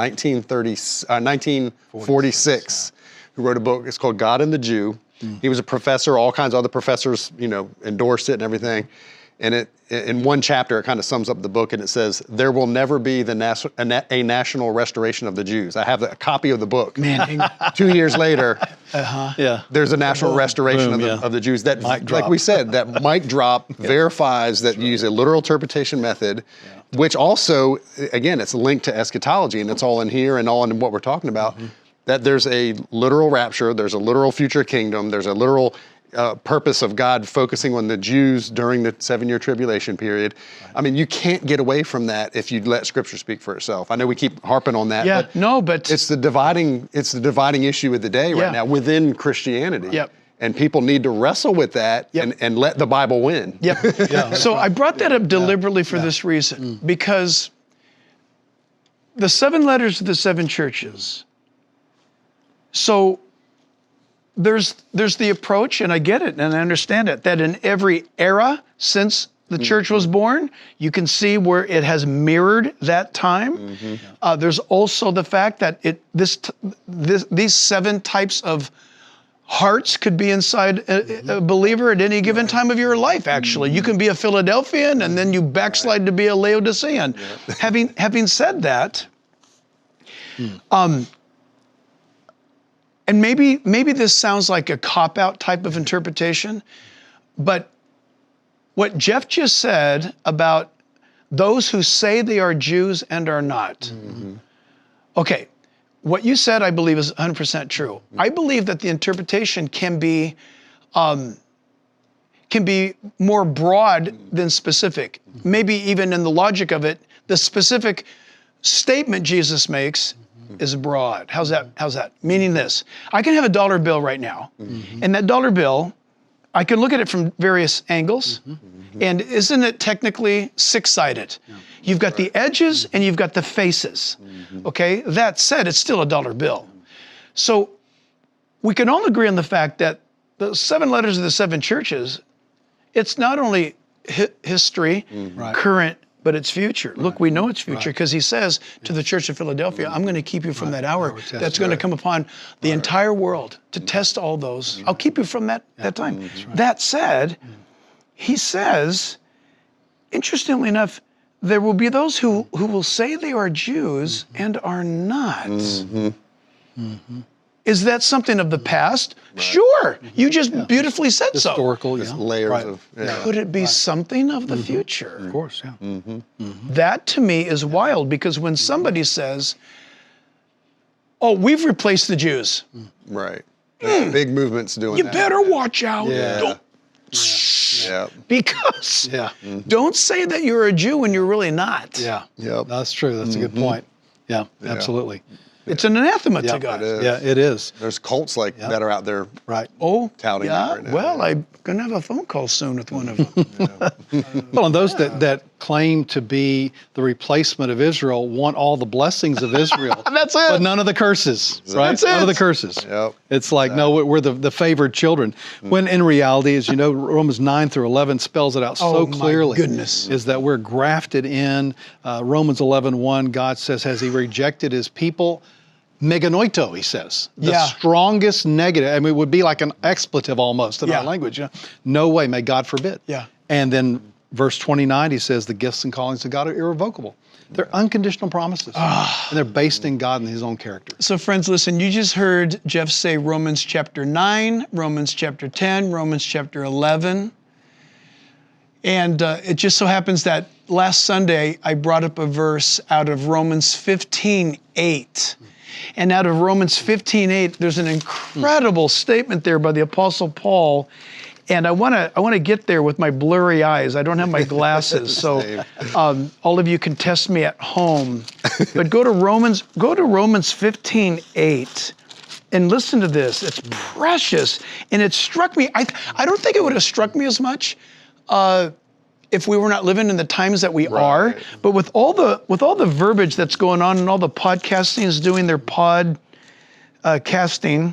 [SPEAKER 3] 1946. Who wrote a book. It's called God and the Jew. He was a professor. All kinds of other professors, endorsed it and everything. And in one chapter, it kind of sums up the book, and it says, "There will never be a national restoration of the Jews." I have a copy of the book.
[SPEAKER 2] Man,
[SPEAKER 3] 2 years later,
[SPEAKER 4] There's
[SPEAKER 3] a national restoration of the Jews. That, like we said, that mic drop verifies that you use a literal interpretation method, which also, again, it's linked to eschatology, and it's all in here and all in what we're talking about. That there's a literal rapture, there's a literal future kingdom, there's a literal purpose of God focusing on the Jews during the 7-year tribulation period. I mean, you can't get away from that if you let Scripture speak for itself. I know we keep harping on that, but it's the dividing issue of the day right now within Christianity.
[SPEAKER 2] Yep.
[SPEAKER 3] And people need to wrestle with that and let the Bible win.
[SPEAKER 2] So I brought that up deliberately for this reason, because the 7 letters to the 7 churches. So there's the approach, and I get it, and I understand it, that in every era since the church was born, you can see where it has mirrored that time. There's also the fact that these 7 types of hearts could be inside a believer at any given time of your life, actually. You can be a Philadelphian, and then you backslide to be a Laodicean. Having said that, and maybe this sounds like a cop-out type of interpretation, but what Jeff just said about those who say they are Jews and are not. Okay, what you said, I believe, is 100% true. I believe that the interpretation can be more broad than specific. Maybe even in the logic of it, the specific statement Jesus makes is broad. How's that? Meaning this, I can have a dollar bill right now, and that dollar bill, I can look at it from various angles, and isn't it technically 6-sided? You've got the edges and you've got the faces, okay? That said, it's still a dollar bill. So we can all agree on the fact that the 7 letters of the 7 churches, it's not only history, current, but it's future. Look, we know it's future because he says to the church of Philadelphia, I'm going to keep you from that hour that's going to come upon the entire world to test all those. I'll keep you from that time. That said, he says, interestingly enough, there will be those who will say they are Jews and are not. Is that something of the past? Sure. You just beautifully said so.
[SPEAKER 4] Historical,
[SPEAKER 3] There's layers of.
[SPEAKER 2] Could it be something of the future?
[SPEAKER 4] Of course, yeah.
[SPEAKER 2] That to me is wild, because when somebody says, oh, we've replaced the Jews.
[SPEAKER 3] Right. Big movements doing
[SPEAKER 2] You
[SPEAKER 3] that.
[SPEAKER 2] better watch out.
[SPEAKER 4] Yeah.
[SPEAKER 2] Don't,
[SPEAKER 3] Yeah.
[SPEAKER 2] because
[SPEAKER 4] Yeah.
[SPEAKER 2] don't say that you're a Jew when you're really not.
[SPEAKER 4] Yeah.
[SPEAKER 3] Yep.
[SPEAKER 4] That's true. That's a good point. Yeah, absolutely.
[SPEAKER 2] It's an anathema to
[SPEAKER 4] Yeah,
[SPEAKER 2] God.
[SPEAKER 3] It is.
[SPEAKER 4] Yeah, it is.
[SPEAKER 3] There's cults like that are out there.
[SPEAKER 4] Right.
[SPEAKER 2] Oh,
[SPEAKER 3] Touting
[SPEAKER 2] yeah.
[SPEAKER 3] that right now.
[SPEAKER 2] Well, I'm going to have a phone call soon with one of them.
[SPEAKER 4] Well, and those that claim to be the replacement of Israel want all the blessings of Israel.
[SPEAKER 2] That's it.
[SPEAKER 4] But none of the curses, right?
[SPEAKER 2] That's
[SPEAKER 4] None of
[SPEAKER 2] it.
[SPEAKER 4] the curses.
[SPEAKER 3] Yep.
[SPEAKER 4] It's like, no, we're the favored children. When in reality, as you know, Romans 9 through 11 spells it out so
[SPEAKER 2] Oh, my
[SPEAKER 4] clearly.
[SPEAKER 2] goodness.
[SPEAKER 4] Is that we're grafted in. Romans 11:1, God says, has he rejected his people? Meganoito, he says. The
[SPEAKER 2] Yeah.
[SPEAKER 4] strongest negative. I mean, it would be like an expletive almost in
[SPEAKER 2] Yeah.
[SPEAKER 4] our language. You know? No way, may God forbid.
[SPEAKER 2] Yeah.
[SPEAKER 4] And then verse 29, he says, the gifts and callings of God are irrevocable. They're unconditional promises.
[SPEAKER 2] Ah.
[SPEAKER 4] And they're based in God and his own character.
[SPEAKER 2] So friends, listen, you just heard Jeff say Romans chapter 9, Romans chapter 10, Romans chapter 11. And it just so happens that last Sunday, I brought up a verse out of Romans 15:8. And out of Romans 15:8, there's an incredible statement there by the Apostle Paul. And I want to get there with my blurry eyes. I don't have my glasses, so all of you can test me at home. But go to Romans 15:8, and listen to this. It's precious, and it struck me. I don't think it would have struck me as much if we were not living in the times that we are. But with all the verbiage that's going on, and all the podcastings doing their casting.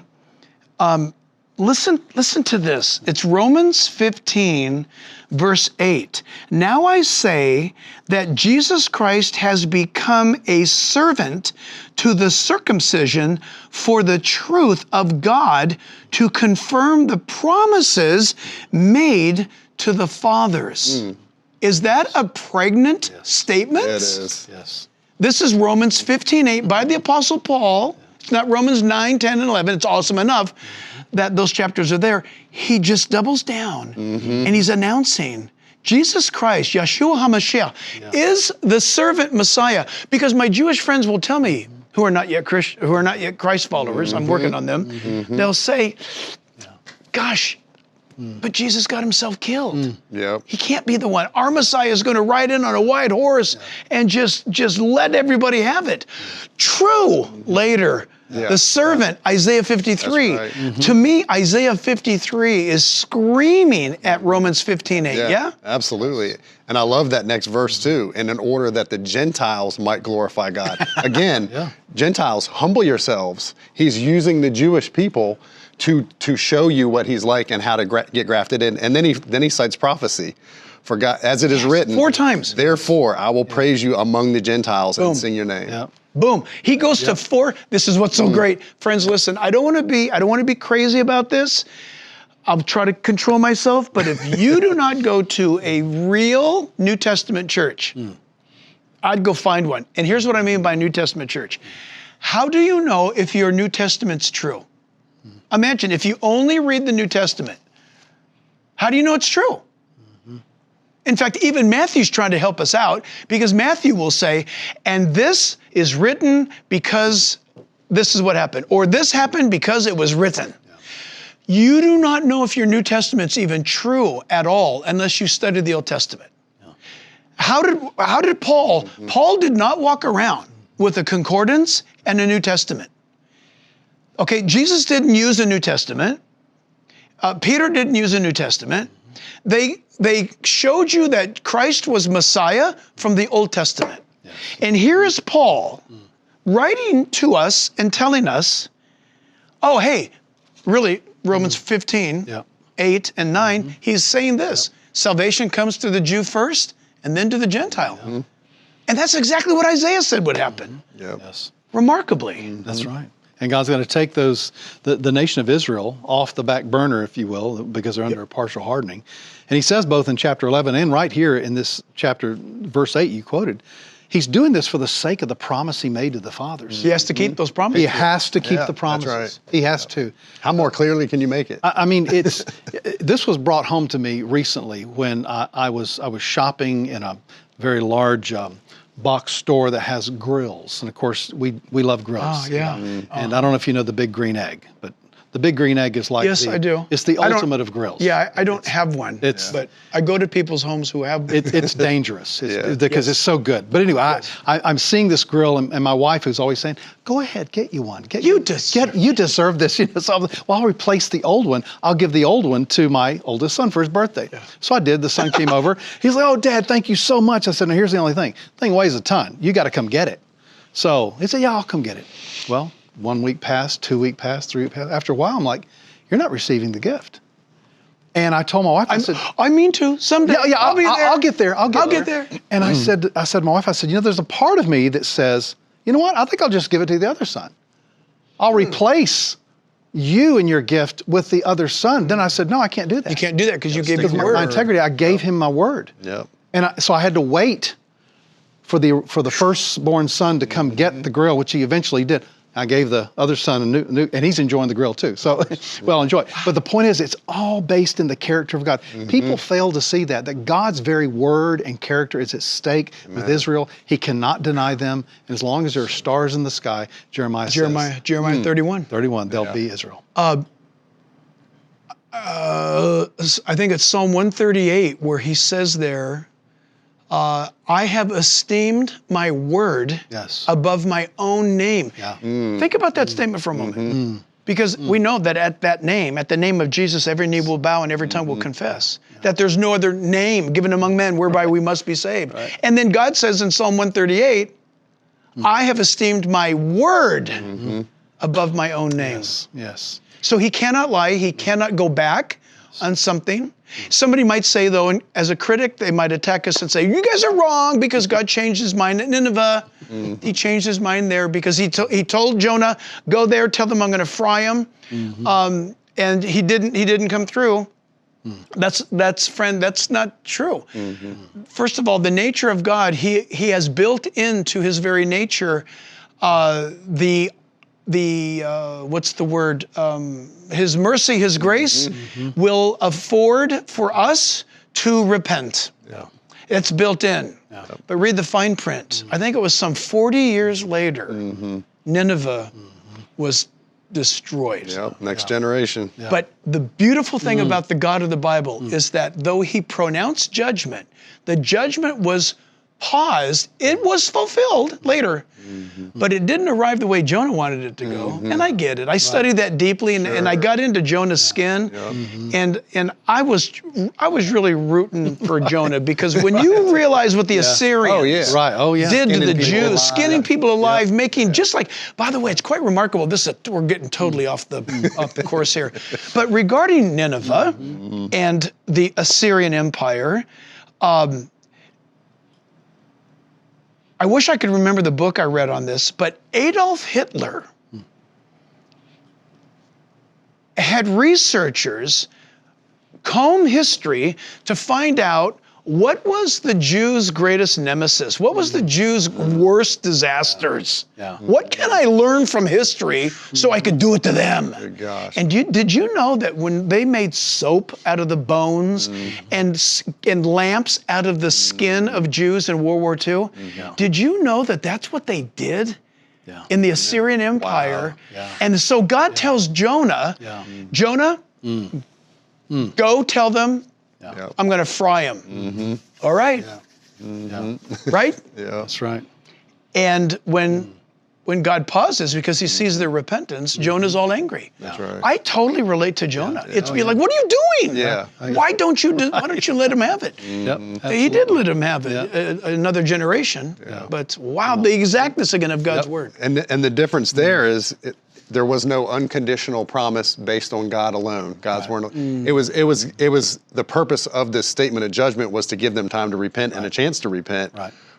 [SPEAKER 2] Listen to this. It's Romans 15, verse 8. Now I say that Jesus Christ has become a servant to the circumcision for the truth of God, to confirm the promises made to the fathers. Is that a pregnant statement?
[SPEAKER 3] It is.
[SPEAKER 4] Yes.
[SPEAKER 2] This is Romans 15:8 by the Apostle Paul. It's not Romans 9, 10, and 11. It's awesome enough that those chapters are there. He just doubles down and he's announcing Jesus Christ, Yeshua HaMashiach, is the servant Messiah. Because my Jewish friends will tell me, who are not yet Christ followers, I'm working on them, they'll say, gosh, but Jesus got himself killed.
[SPEAKER 3] Yep.
[SPEAKER 2] He can't be the one. Our Messiah is going to ride in on a white horse and just let everybody have it. True, later. The servant, Isaiah 53.
[SPEAKER 3] That's right.
[SPEAKER 2] To me, Isaiah 53 is screaming at Romans 15:8. Yeah?
[SPEAKER 3] Absolutely. And I love that next verse too. And in order that the Gentiles might glorify God. Again, Gentiles, humble yourselves. He's using the Jewish people to show you what he's like and how to get grafted in. And then he cites prophecy. For God, as it is written,
[SPEAKER 2] 4 times.
[SPEAKER 3] Therefore, I will praise you among the Gentiles and sing your name.
[SPEAKER 4] Yeah.
[SPEAKER 2] Boom. He goes to 4. This is what's so great. Friends, listen, I don't want to be crazy about this. I'll try to control myself, but if you do not go to a real New Testament church, I'd go find one. And here's what I mean by New Testament church. How do you know if your New Testament's true? Imagine if you only read the New Testament. How do you know it's true? In fact, even Matthew's trying to help us out, because Matthew will say, and this is written because this is what happened, or this happened because it was written. You do not know if your New Testament's even true at all unless you study the Old Testament. How did Paul? Paul did not walk around with a concordance and a New Testament. Okay, Jesus didn't use a New Testament. Peter didn't use a New Testament. They showed you that Christ was Messiah from the Old Testament. Yes. And here is Paul writing to us and telling us, oh, hey, really, Romans 15, 8 and 9, he's saying this. Salvation comes to the Jew first and then to the Gentile. And that's exactly what Isaiah said would happen.
[SPEAKER 3] Yes.
[SPEAKER 2] Remarkably.
[SPEAKER 4] That's right. And God's going to take the nation of Israel off the back burner, if you will, because they're under a partial hardening. And he says both in chapter 11 and right here in this chapter, verse 8 you quoted, he's doing this for the sake of the promise he made to the fathers.
[SPEAKER 2] He has to keep those promises.
[SPEAKER 4] He has to keep
[SPEAKER 3] Yeah,
[SPEAKER 4] the promises.
[SPEAKER 3] that's right.
[SPEAKER 4] He has to.
[SPEAKER 3] How more clearly can you make it?
[SPEAKER 4] I mean, this was brought home to me recently when I was shopping in a very large box store that has grills, and of course we love grills.
[SPEAKER 2] Oh, yeah.
[SPEAKER 4] And I don't know if you know the Big Green Egg, but the Big Green Egg is like
[SPEAKER 2] Yes, I do.
[SPEAKER 4] It's the
[SPEAKER 2] I don't-
[SPEAKER 4] ultimate of grills.
[SPEAKER 2] Yeah, I don't have one,
[SPEAKER 4] It's-
[SPEAKER 2] but I go to people's homes who have.
[SPEAKER 4] It's dangerous
[SPEAKER 3] Yeah.
[SPEAKER 4] because it's so good. But anyway, I'm seeing this grill, and my wife is always saying, "Go ahead, get you one.
[SPEAKER 2] You deserve
[SPEAKER 4] you deserve this." You know, so well, I'll replace the old one. I'll give the old one to my oldest son for his birthday. So I did. The son came over. He's like, "Oh, Dad, thank you so much." I said, "Now here's the only thing. The thing weighs a ton. You got to come get it." So he said, "Yeah, I'll come get it." Well, 1 week passed, 2 week passed, 3 week passed. After a while, I'm like, "You're not receiving the gift." And I told my wife, I said,
[SPEAKER 2] I mean to someday.
[SPEAKER 4] yeah,
[SPEAKER 2] I'll be there.
[SPEAKER 4] I'll get there. I'll get there. And I said to my wife, you know, there's a part of me that says, you know what? I think I'll just give it to the other son. I'll replace you and your gift with the other son. Then I said, no, I can't do that.
[SPEAKER 2] You can't do that because you gave him
[SPEAKER 3] stick to
[SPEAKER 2] the
[SPEAKER 3] your
[SPEAKER 2] word.
[SPEAKER 4] My integrity. I gave him my word.
[SPEAKER 3] Yep.
[SPEAKER 4] And so I had to wait for the firstborn son to come get the grill, which he eventually did. I gave the other son a new, and he's enjoying the grill too. So, well, enjoy it. But the point is, it's all based in the character of God. People fail to see that God's very word and character is at stake with Israel. He cannot deny them. And as long as there are stars in the sky, Jeremiah says,
[SPEAKER 2] Jeremiah 31.
[SPEAKER 4] 31, they'll be Israel.
[SPEAKER 2] I think it's Psalm 138 where he says there, I have esteemed my word
[SPEAKER 4] Yes.
[SPEAKER 2] above my own name.
[SPEAKER 4] Yeah.
[SPEAKER 2] Think about that statement for a moment. Because we know that at that name, at the name of Jesus, every knee will bow and every tongue will confess that there's no other name given among men whereby we must be saved. And then God says in Psalm 138, I have esteemed my word above my own name.
[SPEAKER 4] Yes.
[SPEAKER 2] So he cannot lie. He cannot go back on something. Somebody might say, though, and as a critic, they might attack us and say, you guys are wrong because God changed his mind at Nineveh. He changed his mind there because he told Jonah, go there, tell them I'm going to fry them. And he didn't come through. That's not true. First of all, the nature of God, he has built into his very nature what's the word? His mercy, his grace will afford for us to repent.
[SPEAKER 3] Yeah.
[SPEAKER 2] It's built in.
[SPEAKER 4] Yeah.
[SPEAKER 2] But read the fine print. I think it was some 40 years later, Nineveh was destroyed.
[SPEAKER 3] Yep. Next generation.
[SPEAKER 4] Yeah.
[SPEAKER 2] But the beautiful thing about the God of the Bible is that though he pronounced judgment, the judgment was paused. It was fulfilled later, but it didn't arrive the way Jonah wanted it to go. And I get it. I studied that deeply, and I got into Jonah's skin, and I was really rooting for Jonah because when you realize what the Assyrians
[SPEAKER 4] Right. Oh, yeah.
[SPEAKER 2] did to
[SPEAKER 3] Skinning
[SPEAKER 2] the
[SPEAKER 3] people
[SPEAKER 2] Jews,
[SPEAKER 3] alive.
[SPEAKER 2] skinning people alive, making just like. By the way, it's quite remarkable. We're getting totally off the course here, but regarding Nineveh and the Assyrian Empire. I wish I could remember the book I read on this, but Adolf Hitler had researchers comb history to find out what was the Jews' greatest nemesis? What was the Jews' worst disasters?
[SPEAKER 4] Yeah.
[SPEAKER 2] What can I learn from history so I could do it to them?
[SPEAKER 3] Good gosh.
[SPEAKER 2] And did you know that when they made soap out of the bones and lamps out of the skin of Jews in World War II, did you know that that's what they did in the Assyrian Empire?
[SPEAKER 4] Yeah.
[SPEAKER 2] And so God tells Jonah, Jonah, go tell them,
[SPEAKER 3] Yep.
[SPEAKER 2] I'm going to fry them. All right. Right?
[SPEAKER 3] Yeah.
[SPEAKER 4] That's right.
[SPEAKER 2] And when God pauses because he sees their repentance, Jonah's all angry.
[SPEAKER 3] That's right.
[SPEAKER 2] I totally relate to Jonah. It's be like, what are you doing?
[SPEAKER 3] Yeah.
[SPEAKER 2] Why don't you let him have it?
[SPEAKER 4] Yep.
[SPEAKER 2] He did let him have it, another generation. But wow, the exactness again of God's word.
[SPEAKER 3] And the difference there is there was no unconditional promise based on God alone. God's word. It was the purpose of this statement of judgment was to give them time to repent and a chance to repent.
[SPEAKER 4] Right.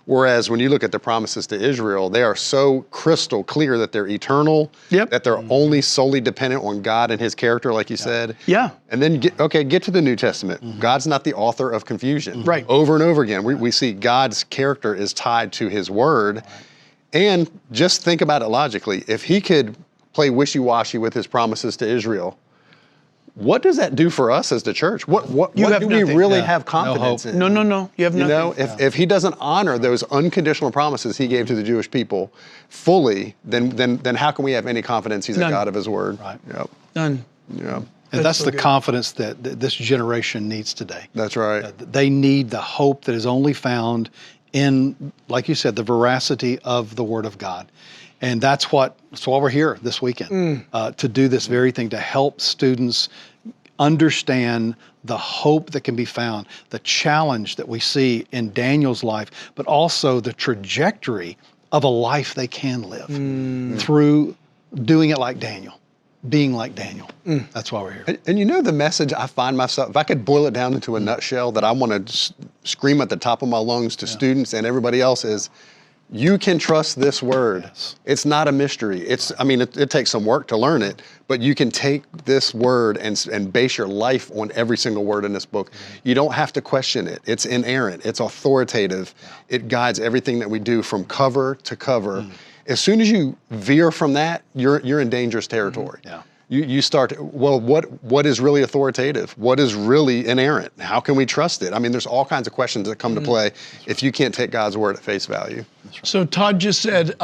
[SPEAKER 3] Whereas when you look at the promises to Israel, they are so crystal clear that they're eternal,
[SPEAKER 2] Yep.
[SPEAKER 3] that they're only solely dependent on God and his character, like you said.
[SPEAKER 2] Yeah.
[SPEAKER 3] And then, get to the New Testament. God's not the author of confusion.
[SPEAKER 2] Right.
[SPEAKER 3] Over and over again, we see God's character is tied to his word. And just think about it logically. If he could play wishy-washy with his promises to Israel, what does that do for us as the church? What
[SPEAKER 2] You have
[SPEAKER 3] do we
[SPEAKER 2] nothing.
[SPEAKER 3] really
[SPEAKER 4] Yeah.
[SPEAKER 3] have
[SPEAKER 4] No
[SPEAKER 3] confidence
[SPEAKER 4] hope.
[SPEAKER 3] in?
[SPEAKER 2] No. You have
[SPEAKER 3] You
[SPEAKER 2] nothing.
[SPEAKER 3] know, if he doesn't honor those unconditional promises he gave to the Jewish people fully, then how can we have any confidence he's
[SPEAKER 2] None.
[SPEAKER 3] a God of his word?
[SPEAKER 4] Right.
[SPEAKER 3] Yep.
[SPEAKER 2] None.
[SPEAKER 3] Yep.
[SPEAKER 4] And that's
[SPEAKER 2] so
[SPEAKER 4] the
[SPEAKER 2] good.
[SPEAKER 4] confidence that this generation needs today.
[SPEAKER 3] That's right.
[SPEAKER 4] They need the hope that is only found in, like you said, the veracity of the Word of God. And that's why we're here this weekend, to do this very thing, to help students understand the hope that can be found, the challenge that we see in Daniel's life, but also the trajectory of a life they can live through doing it like Daniel, being like Daniel. That's why we're here.
[SPEAKER 3] And you know the message I find myself, if I could boil it down into a nutshell that I want to scream at the top of my lungs to students and everybody else is, you can trust this word.
[SPEAKER 4] Yes.
[SPEAKER 3] It's not a mystery. It takes some work to learn it, but you can take this word and base your life on every single word in this book. You don't have to question it. It's inerrant. It's authoritative. It guides everything that we do from cover to cover. As soon as you veer from that, you're in dangerous territory.
[SPEAKER 4] Yeah.
[SPEAKER 3] You start, well, what is really authoritative? What is really inerrant? How can we trust it? I mean, there's all kinds of questions that come to play if you can't take God's word at face value.
[SPEAKER 2] So Todd just said,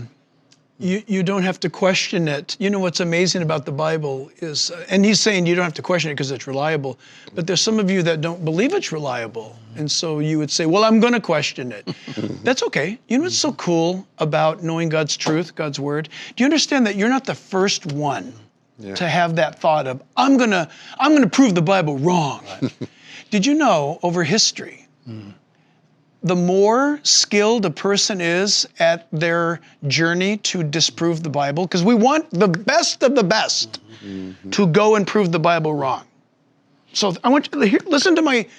[SPEAKER 2] you don't have to question it. You know what's amazing about the Bible is, and he's saying you don't have to question it because it's reliable, but there's some of you that don't believe it's reliable. And so you would say, well, I'm going to question it. That's okay. You know what's so cool about knowing God's truth, God's word? Do you understand that you're not the first one to have that thought of, I'm gonna prove the Bible wrong. Did you know over history, the more skilled a person is at their journey to disprove the Bible, because we want the best of the best to go and prove the Bible wrong. So I want you to listen to my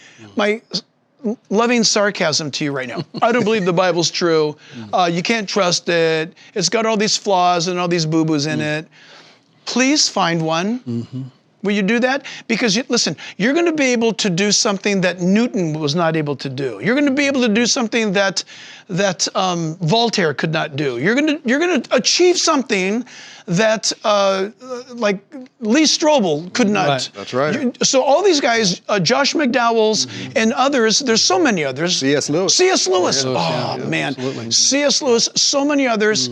[SPEAKER 2] loving sarcasm to you right now. I don't believe the Bible's true. You can't trust it. It's got all these flaws and all these boo-boos in it. Please find one. Will you do that? Because listen, you're going to be able to do something that Newton was not able to do. You're going to be able to do something that Voltaire could not do. You're going to achieve something that like Lee Strobel could not.
[SPEAKER 4] Right.
[SPEAKER 3] That's right.
[SPEAKER 2] So all these guys, Josh McDowell's and others, there's so many others.
[SPEAKER 3] C.S. Lewis.
[SPEAKER 2] C.S. Lewis.
[SPEAKER 3] Yeah,
[SPEAKER 2] Man.
[SPEAKER 4] absolutely.
[SPEAKER 2] C.S. Lewis, so many others.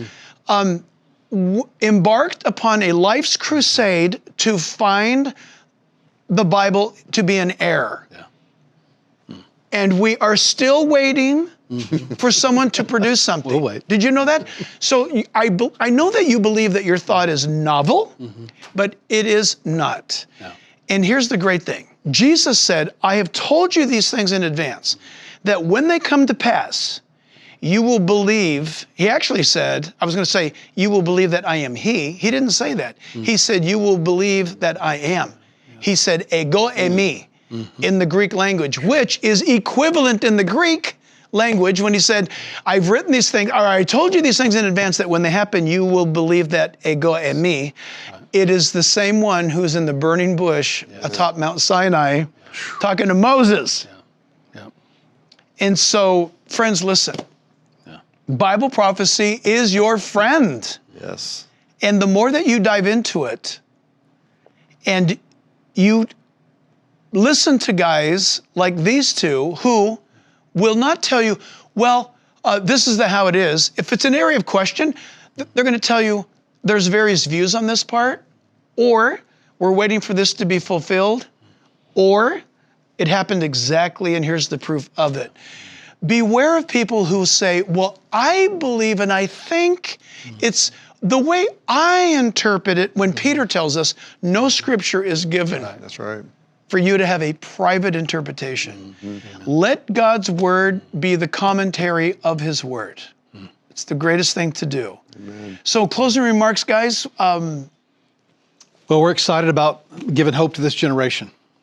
[SPEAKER 2] Embarked upon a life's crusade to find the Bible to be an error. And we are still waiting for someone to produce something.
[SPEAKER 4] We'll wait.
[SPEAKER 2] Did you know that? So I know that you believe that your thought is novel, but it is not.
[SPEAKER 4] No.
[SPEAKER 2] And here's the great thing. Jesus said, I have told you these things in advance, that when they come to pass, you will believe. He actually said, I was going to say, you will believe that I am He. He didn't say that. He said, you will believe that I am. He said, ego eimi in the Greek language, which is equivalent in the Greek language when he said, I've written these things, or I told you these things in advance that when they happen, you will believe that ego eimi. It is the same one who's in the burning bush atop Mount Sinai talking to Moses. And so, friends, listen. Bible prophecy is your friend.
[SPEAKER 3] Yes.
[SPEAKER 2] And the more that you dive into it and you listen to guys like these two who will not tell you, well, this is how it is. If it's an area of question, they're going to tell you there's various views on this part, or we're waiting for this to be fulfilled, or it happened exactly and here's the proof of it. Beware of people who say, well, I believe and I think it's the way I interpret it when Peter tells us no scripture is given
[SPEAKER 3] That's right.
[SPEAKER 2] for you to have a private interpretation. Let God's word be the commentary of his word. It's the greatest thing to do. So closing remarks, guys.
[SPEAKER 4] Well, we're excited about giving hope to this generation.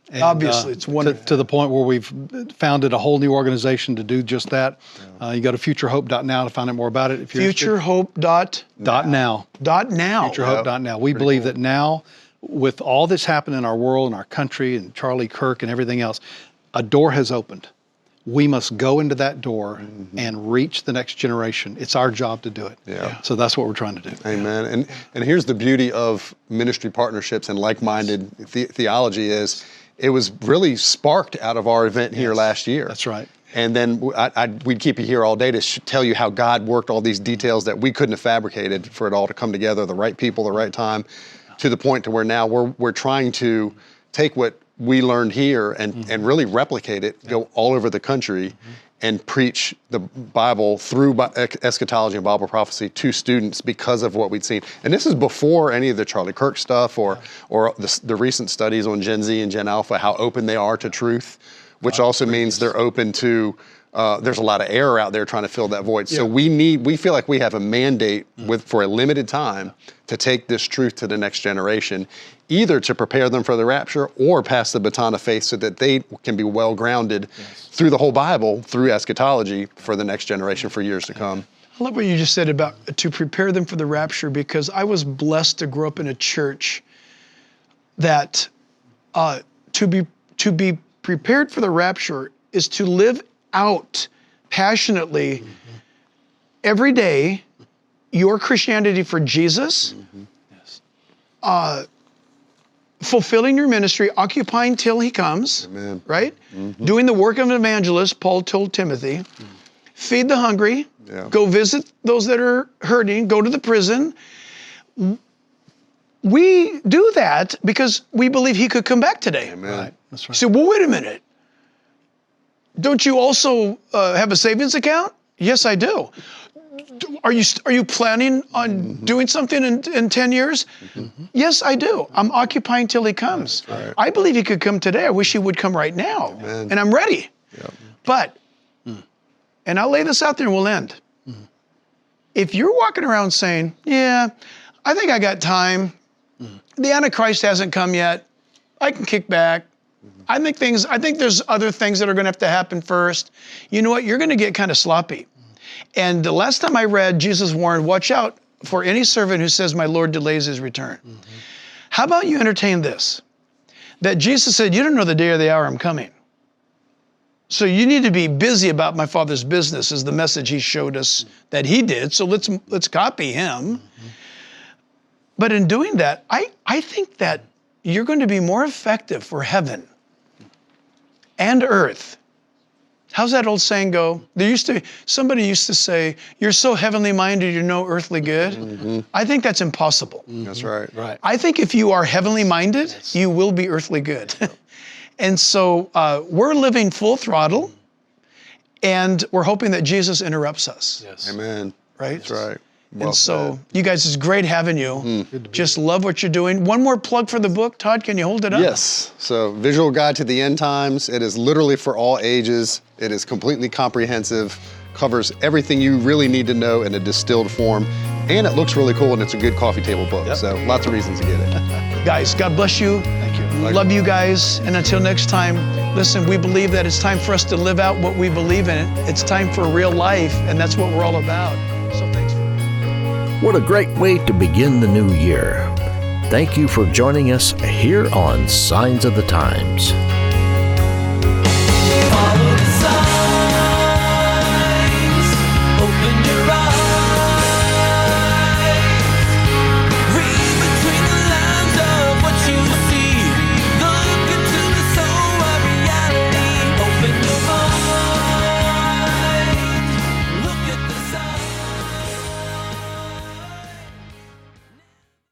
[SPEAKER 4] And,
[SPEAKER 2] Obviously, it's wonderful.
[SPEAKER 4] To the point where we've founded a whole new organization to do just that. You go to futurehope.now to find out more about it. If you're
[SPEAKER 2] Futurehope.now.
[SPEAKER 4] .now. Futurehope.now. We believe that now, with all that's happened in our world and our country and Charlie Kirk and everything else, a door has opened. We must go into that door and reach the next generation. It's our job to do it.
[SPEAKER 3] Yeah.
[SPEAKER 4] So that's what we're trying to do.
[SPEAKER 3] Amen. And here's the beauty of ministry partnerships and like-minded theology is it was really sparked out of our event here last year.
[SPEAKER 4] That's right.
[SPEAKER 3] And then we'd keep you here all day to tell you how God worked all these details that we couldn't have fabricated for it all to come together, the right people, the right time, to the point to where now we're trying to take what we learned here and really replicate it, go all over the country and preach the Bible through eschatology and Bible prophecy to students because of what we'd seen. And this is before any of the Charlie Kirk stuff or the recent studies on Gen Z and Gen Alpha, how open they are to truth, which also means they're open to, there's a lot of error out there trying to fill that void. So we feel like we have a mandate for a limited time to take this truth to the next generation, either to prepare them for the rapture or pass the baton of faith so that they can be well grounded through the whole Bible, through eschatology for the next generation for years to come.
[SPEAKER 2] I love what you just said about to prepare them for the rapture, because I was blessed to grow up in a church that to be prepared for the rapture is to live out passionately every day your Christianity for Jesus, fulfilling your ministry, occupying till he comes,
[SPEAKER 3] Amen.
[SPEAKER 2] right? Doing the work of an evangelist, Paul told Timothy. Feed the hungry, go visit those that are hurting, go to the prison. We do that because we believe he could come back today.
[SPEAKER 3] Amen.
[SPEAKER 4] Right. That's
[SPEAKER 2] You
[SPEAKER 4] right.
[SPEAKER 2] say, well, wait a minute. Don't you also have a savings account? Yes, I do. Are you planning on doing something in 10 years? Yes, I do. I'm occupying till he comes.
[SPEAKER 3] Right.
[SPEAKER 2] I believe he could come today. I wish he would come right now.
[SPEAKER 3] Amen.
[SPEAKER 2] And I'm ready.
[SPEAKER 3] Yep.
[SPEAKER 2] But, and I'll lay this out there and we'll end. If you're walking around saying, yeah, I think I got time. The Antichrist hasn't come yet. I can kick back. I think there's other things that are going to have to happen first. You know what? You're going to get kind of sloppy. And the last time I read, Jesus warned, watch out for any servant who says, my Lord delays his return. How about you entertain this? That Jesus said, you don't know the day or the hour I'm coming. So you need to be busy about my Father's business is the message he showed us that he did. So let's copy him. But in doing that, I think that you're going to be more effective for heaven and earth. How's that old saying go? Somebody used to say, you're so heavenly minded, you're no earthly good. I think that's impossible.
[SPEAKER 3] That's right.
[SPEAKER 4] Right.
[SPEAKER 2] I think if you are heavenly minded, you will be earthly good. And so we're living full throttle, and we're hoping that Jesus interrupts us.
[SPEAKER 4] Yes.
[SPEAKER 3] Amen.
[SPEAKER 2] Right?
[SPEAKER 3] That's right. Well
[SPEAKER 2] And so,
[SPEAKER 3] said.
[SPEAKER 2] you guys, it's great having you. Just love what you're doing. One more plug for the book. Todd, can you hold it up?
[SPEAKER 3] Yes. So, Visual Guide to the End Times. It is literally for all ages. It is completely comprehensive, covers everything you really need to know in a distilled form, and it looks really cool, and it's a good coffee table book. So, lots of reasons to get it.
[SPEAKER 2] Guys, God bless you.
[SPEAKER 4] Thank you.
[SPEAKER 2] Love you guys. And until next time, listen, we believe that it's time for us to live out what we believe in. It's time for real life, and that's what we're all about. So thanks for
[SPEAKER 1] What a great way to begin the new year. Thank you for joining us here on Signs of the Times.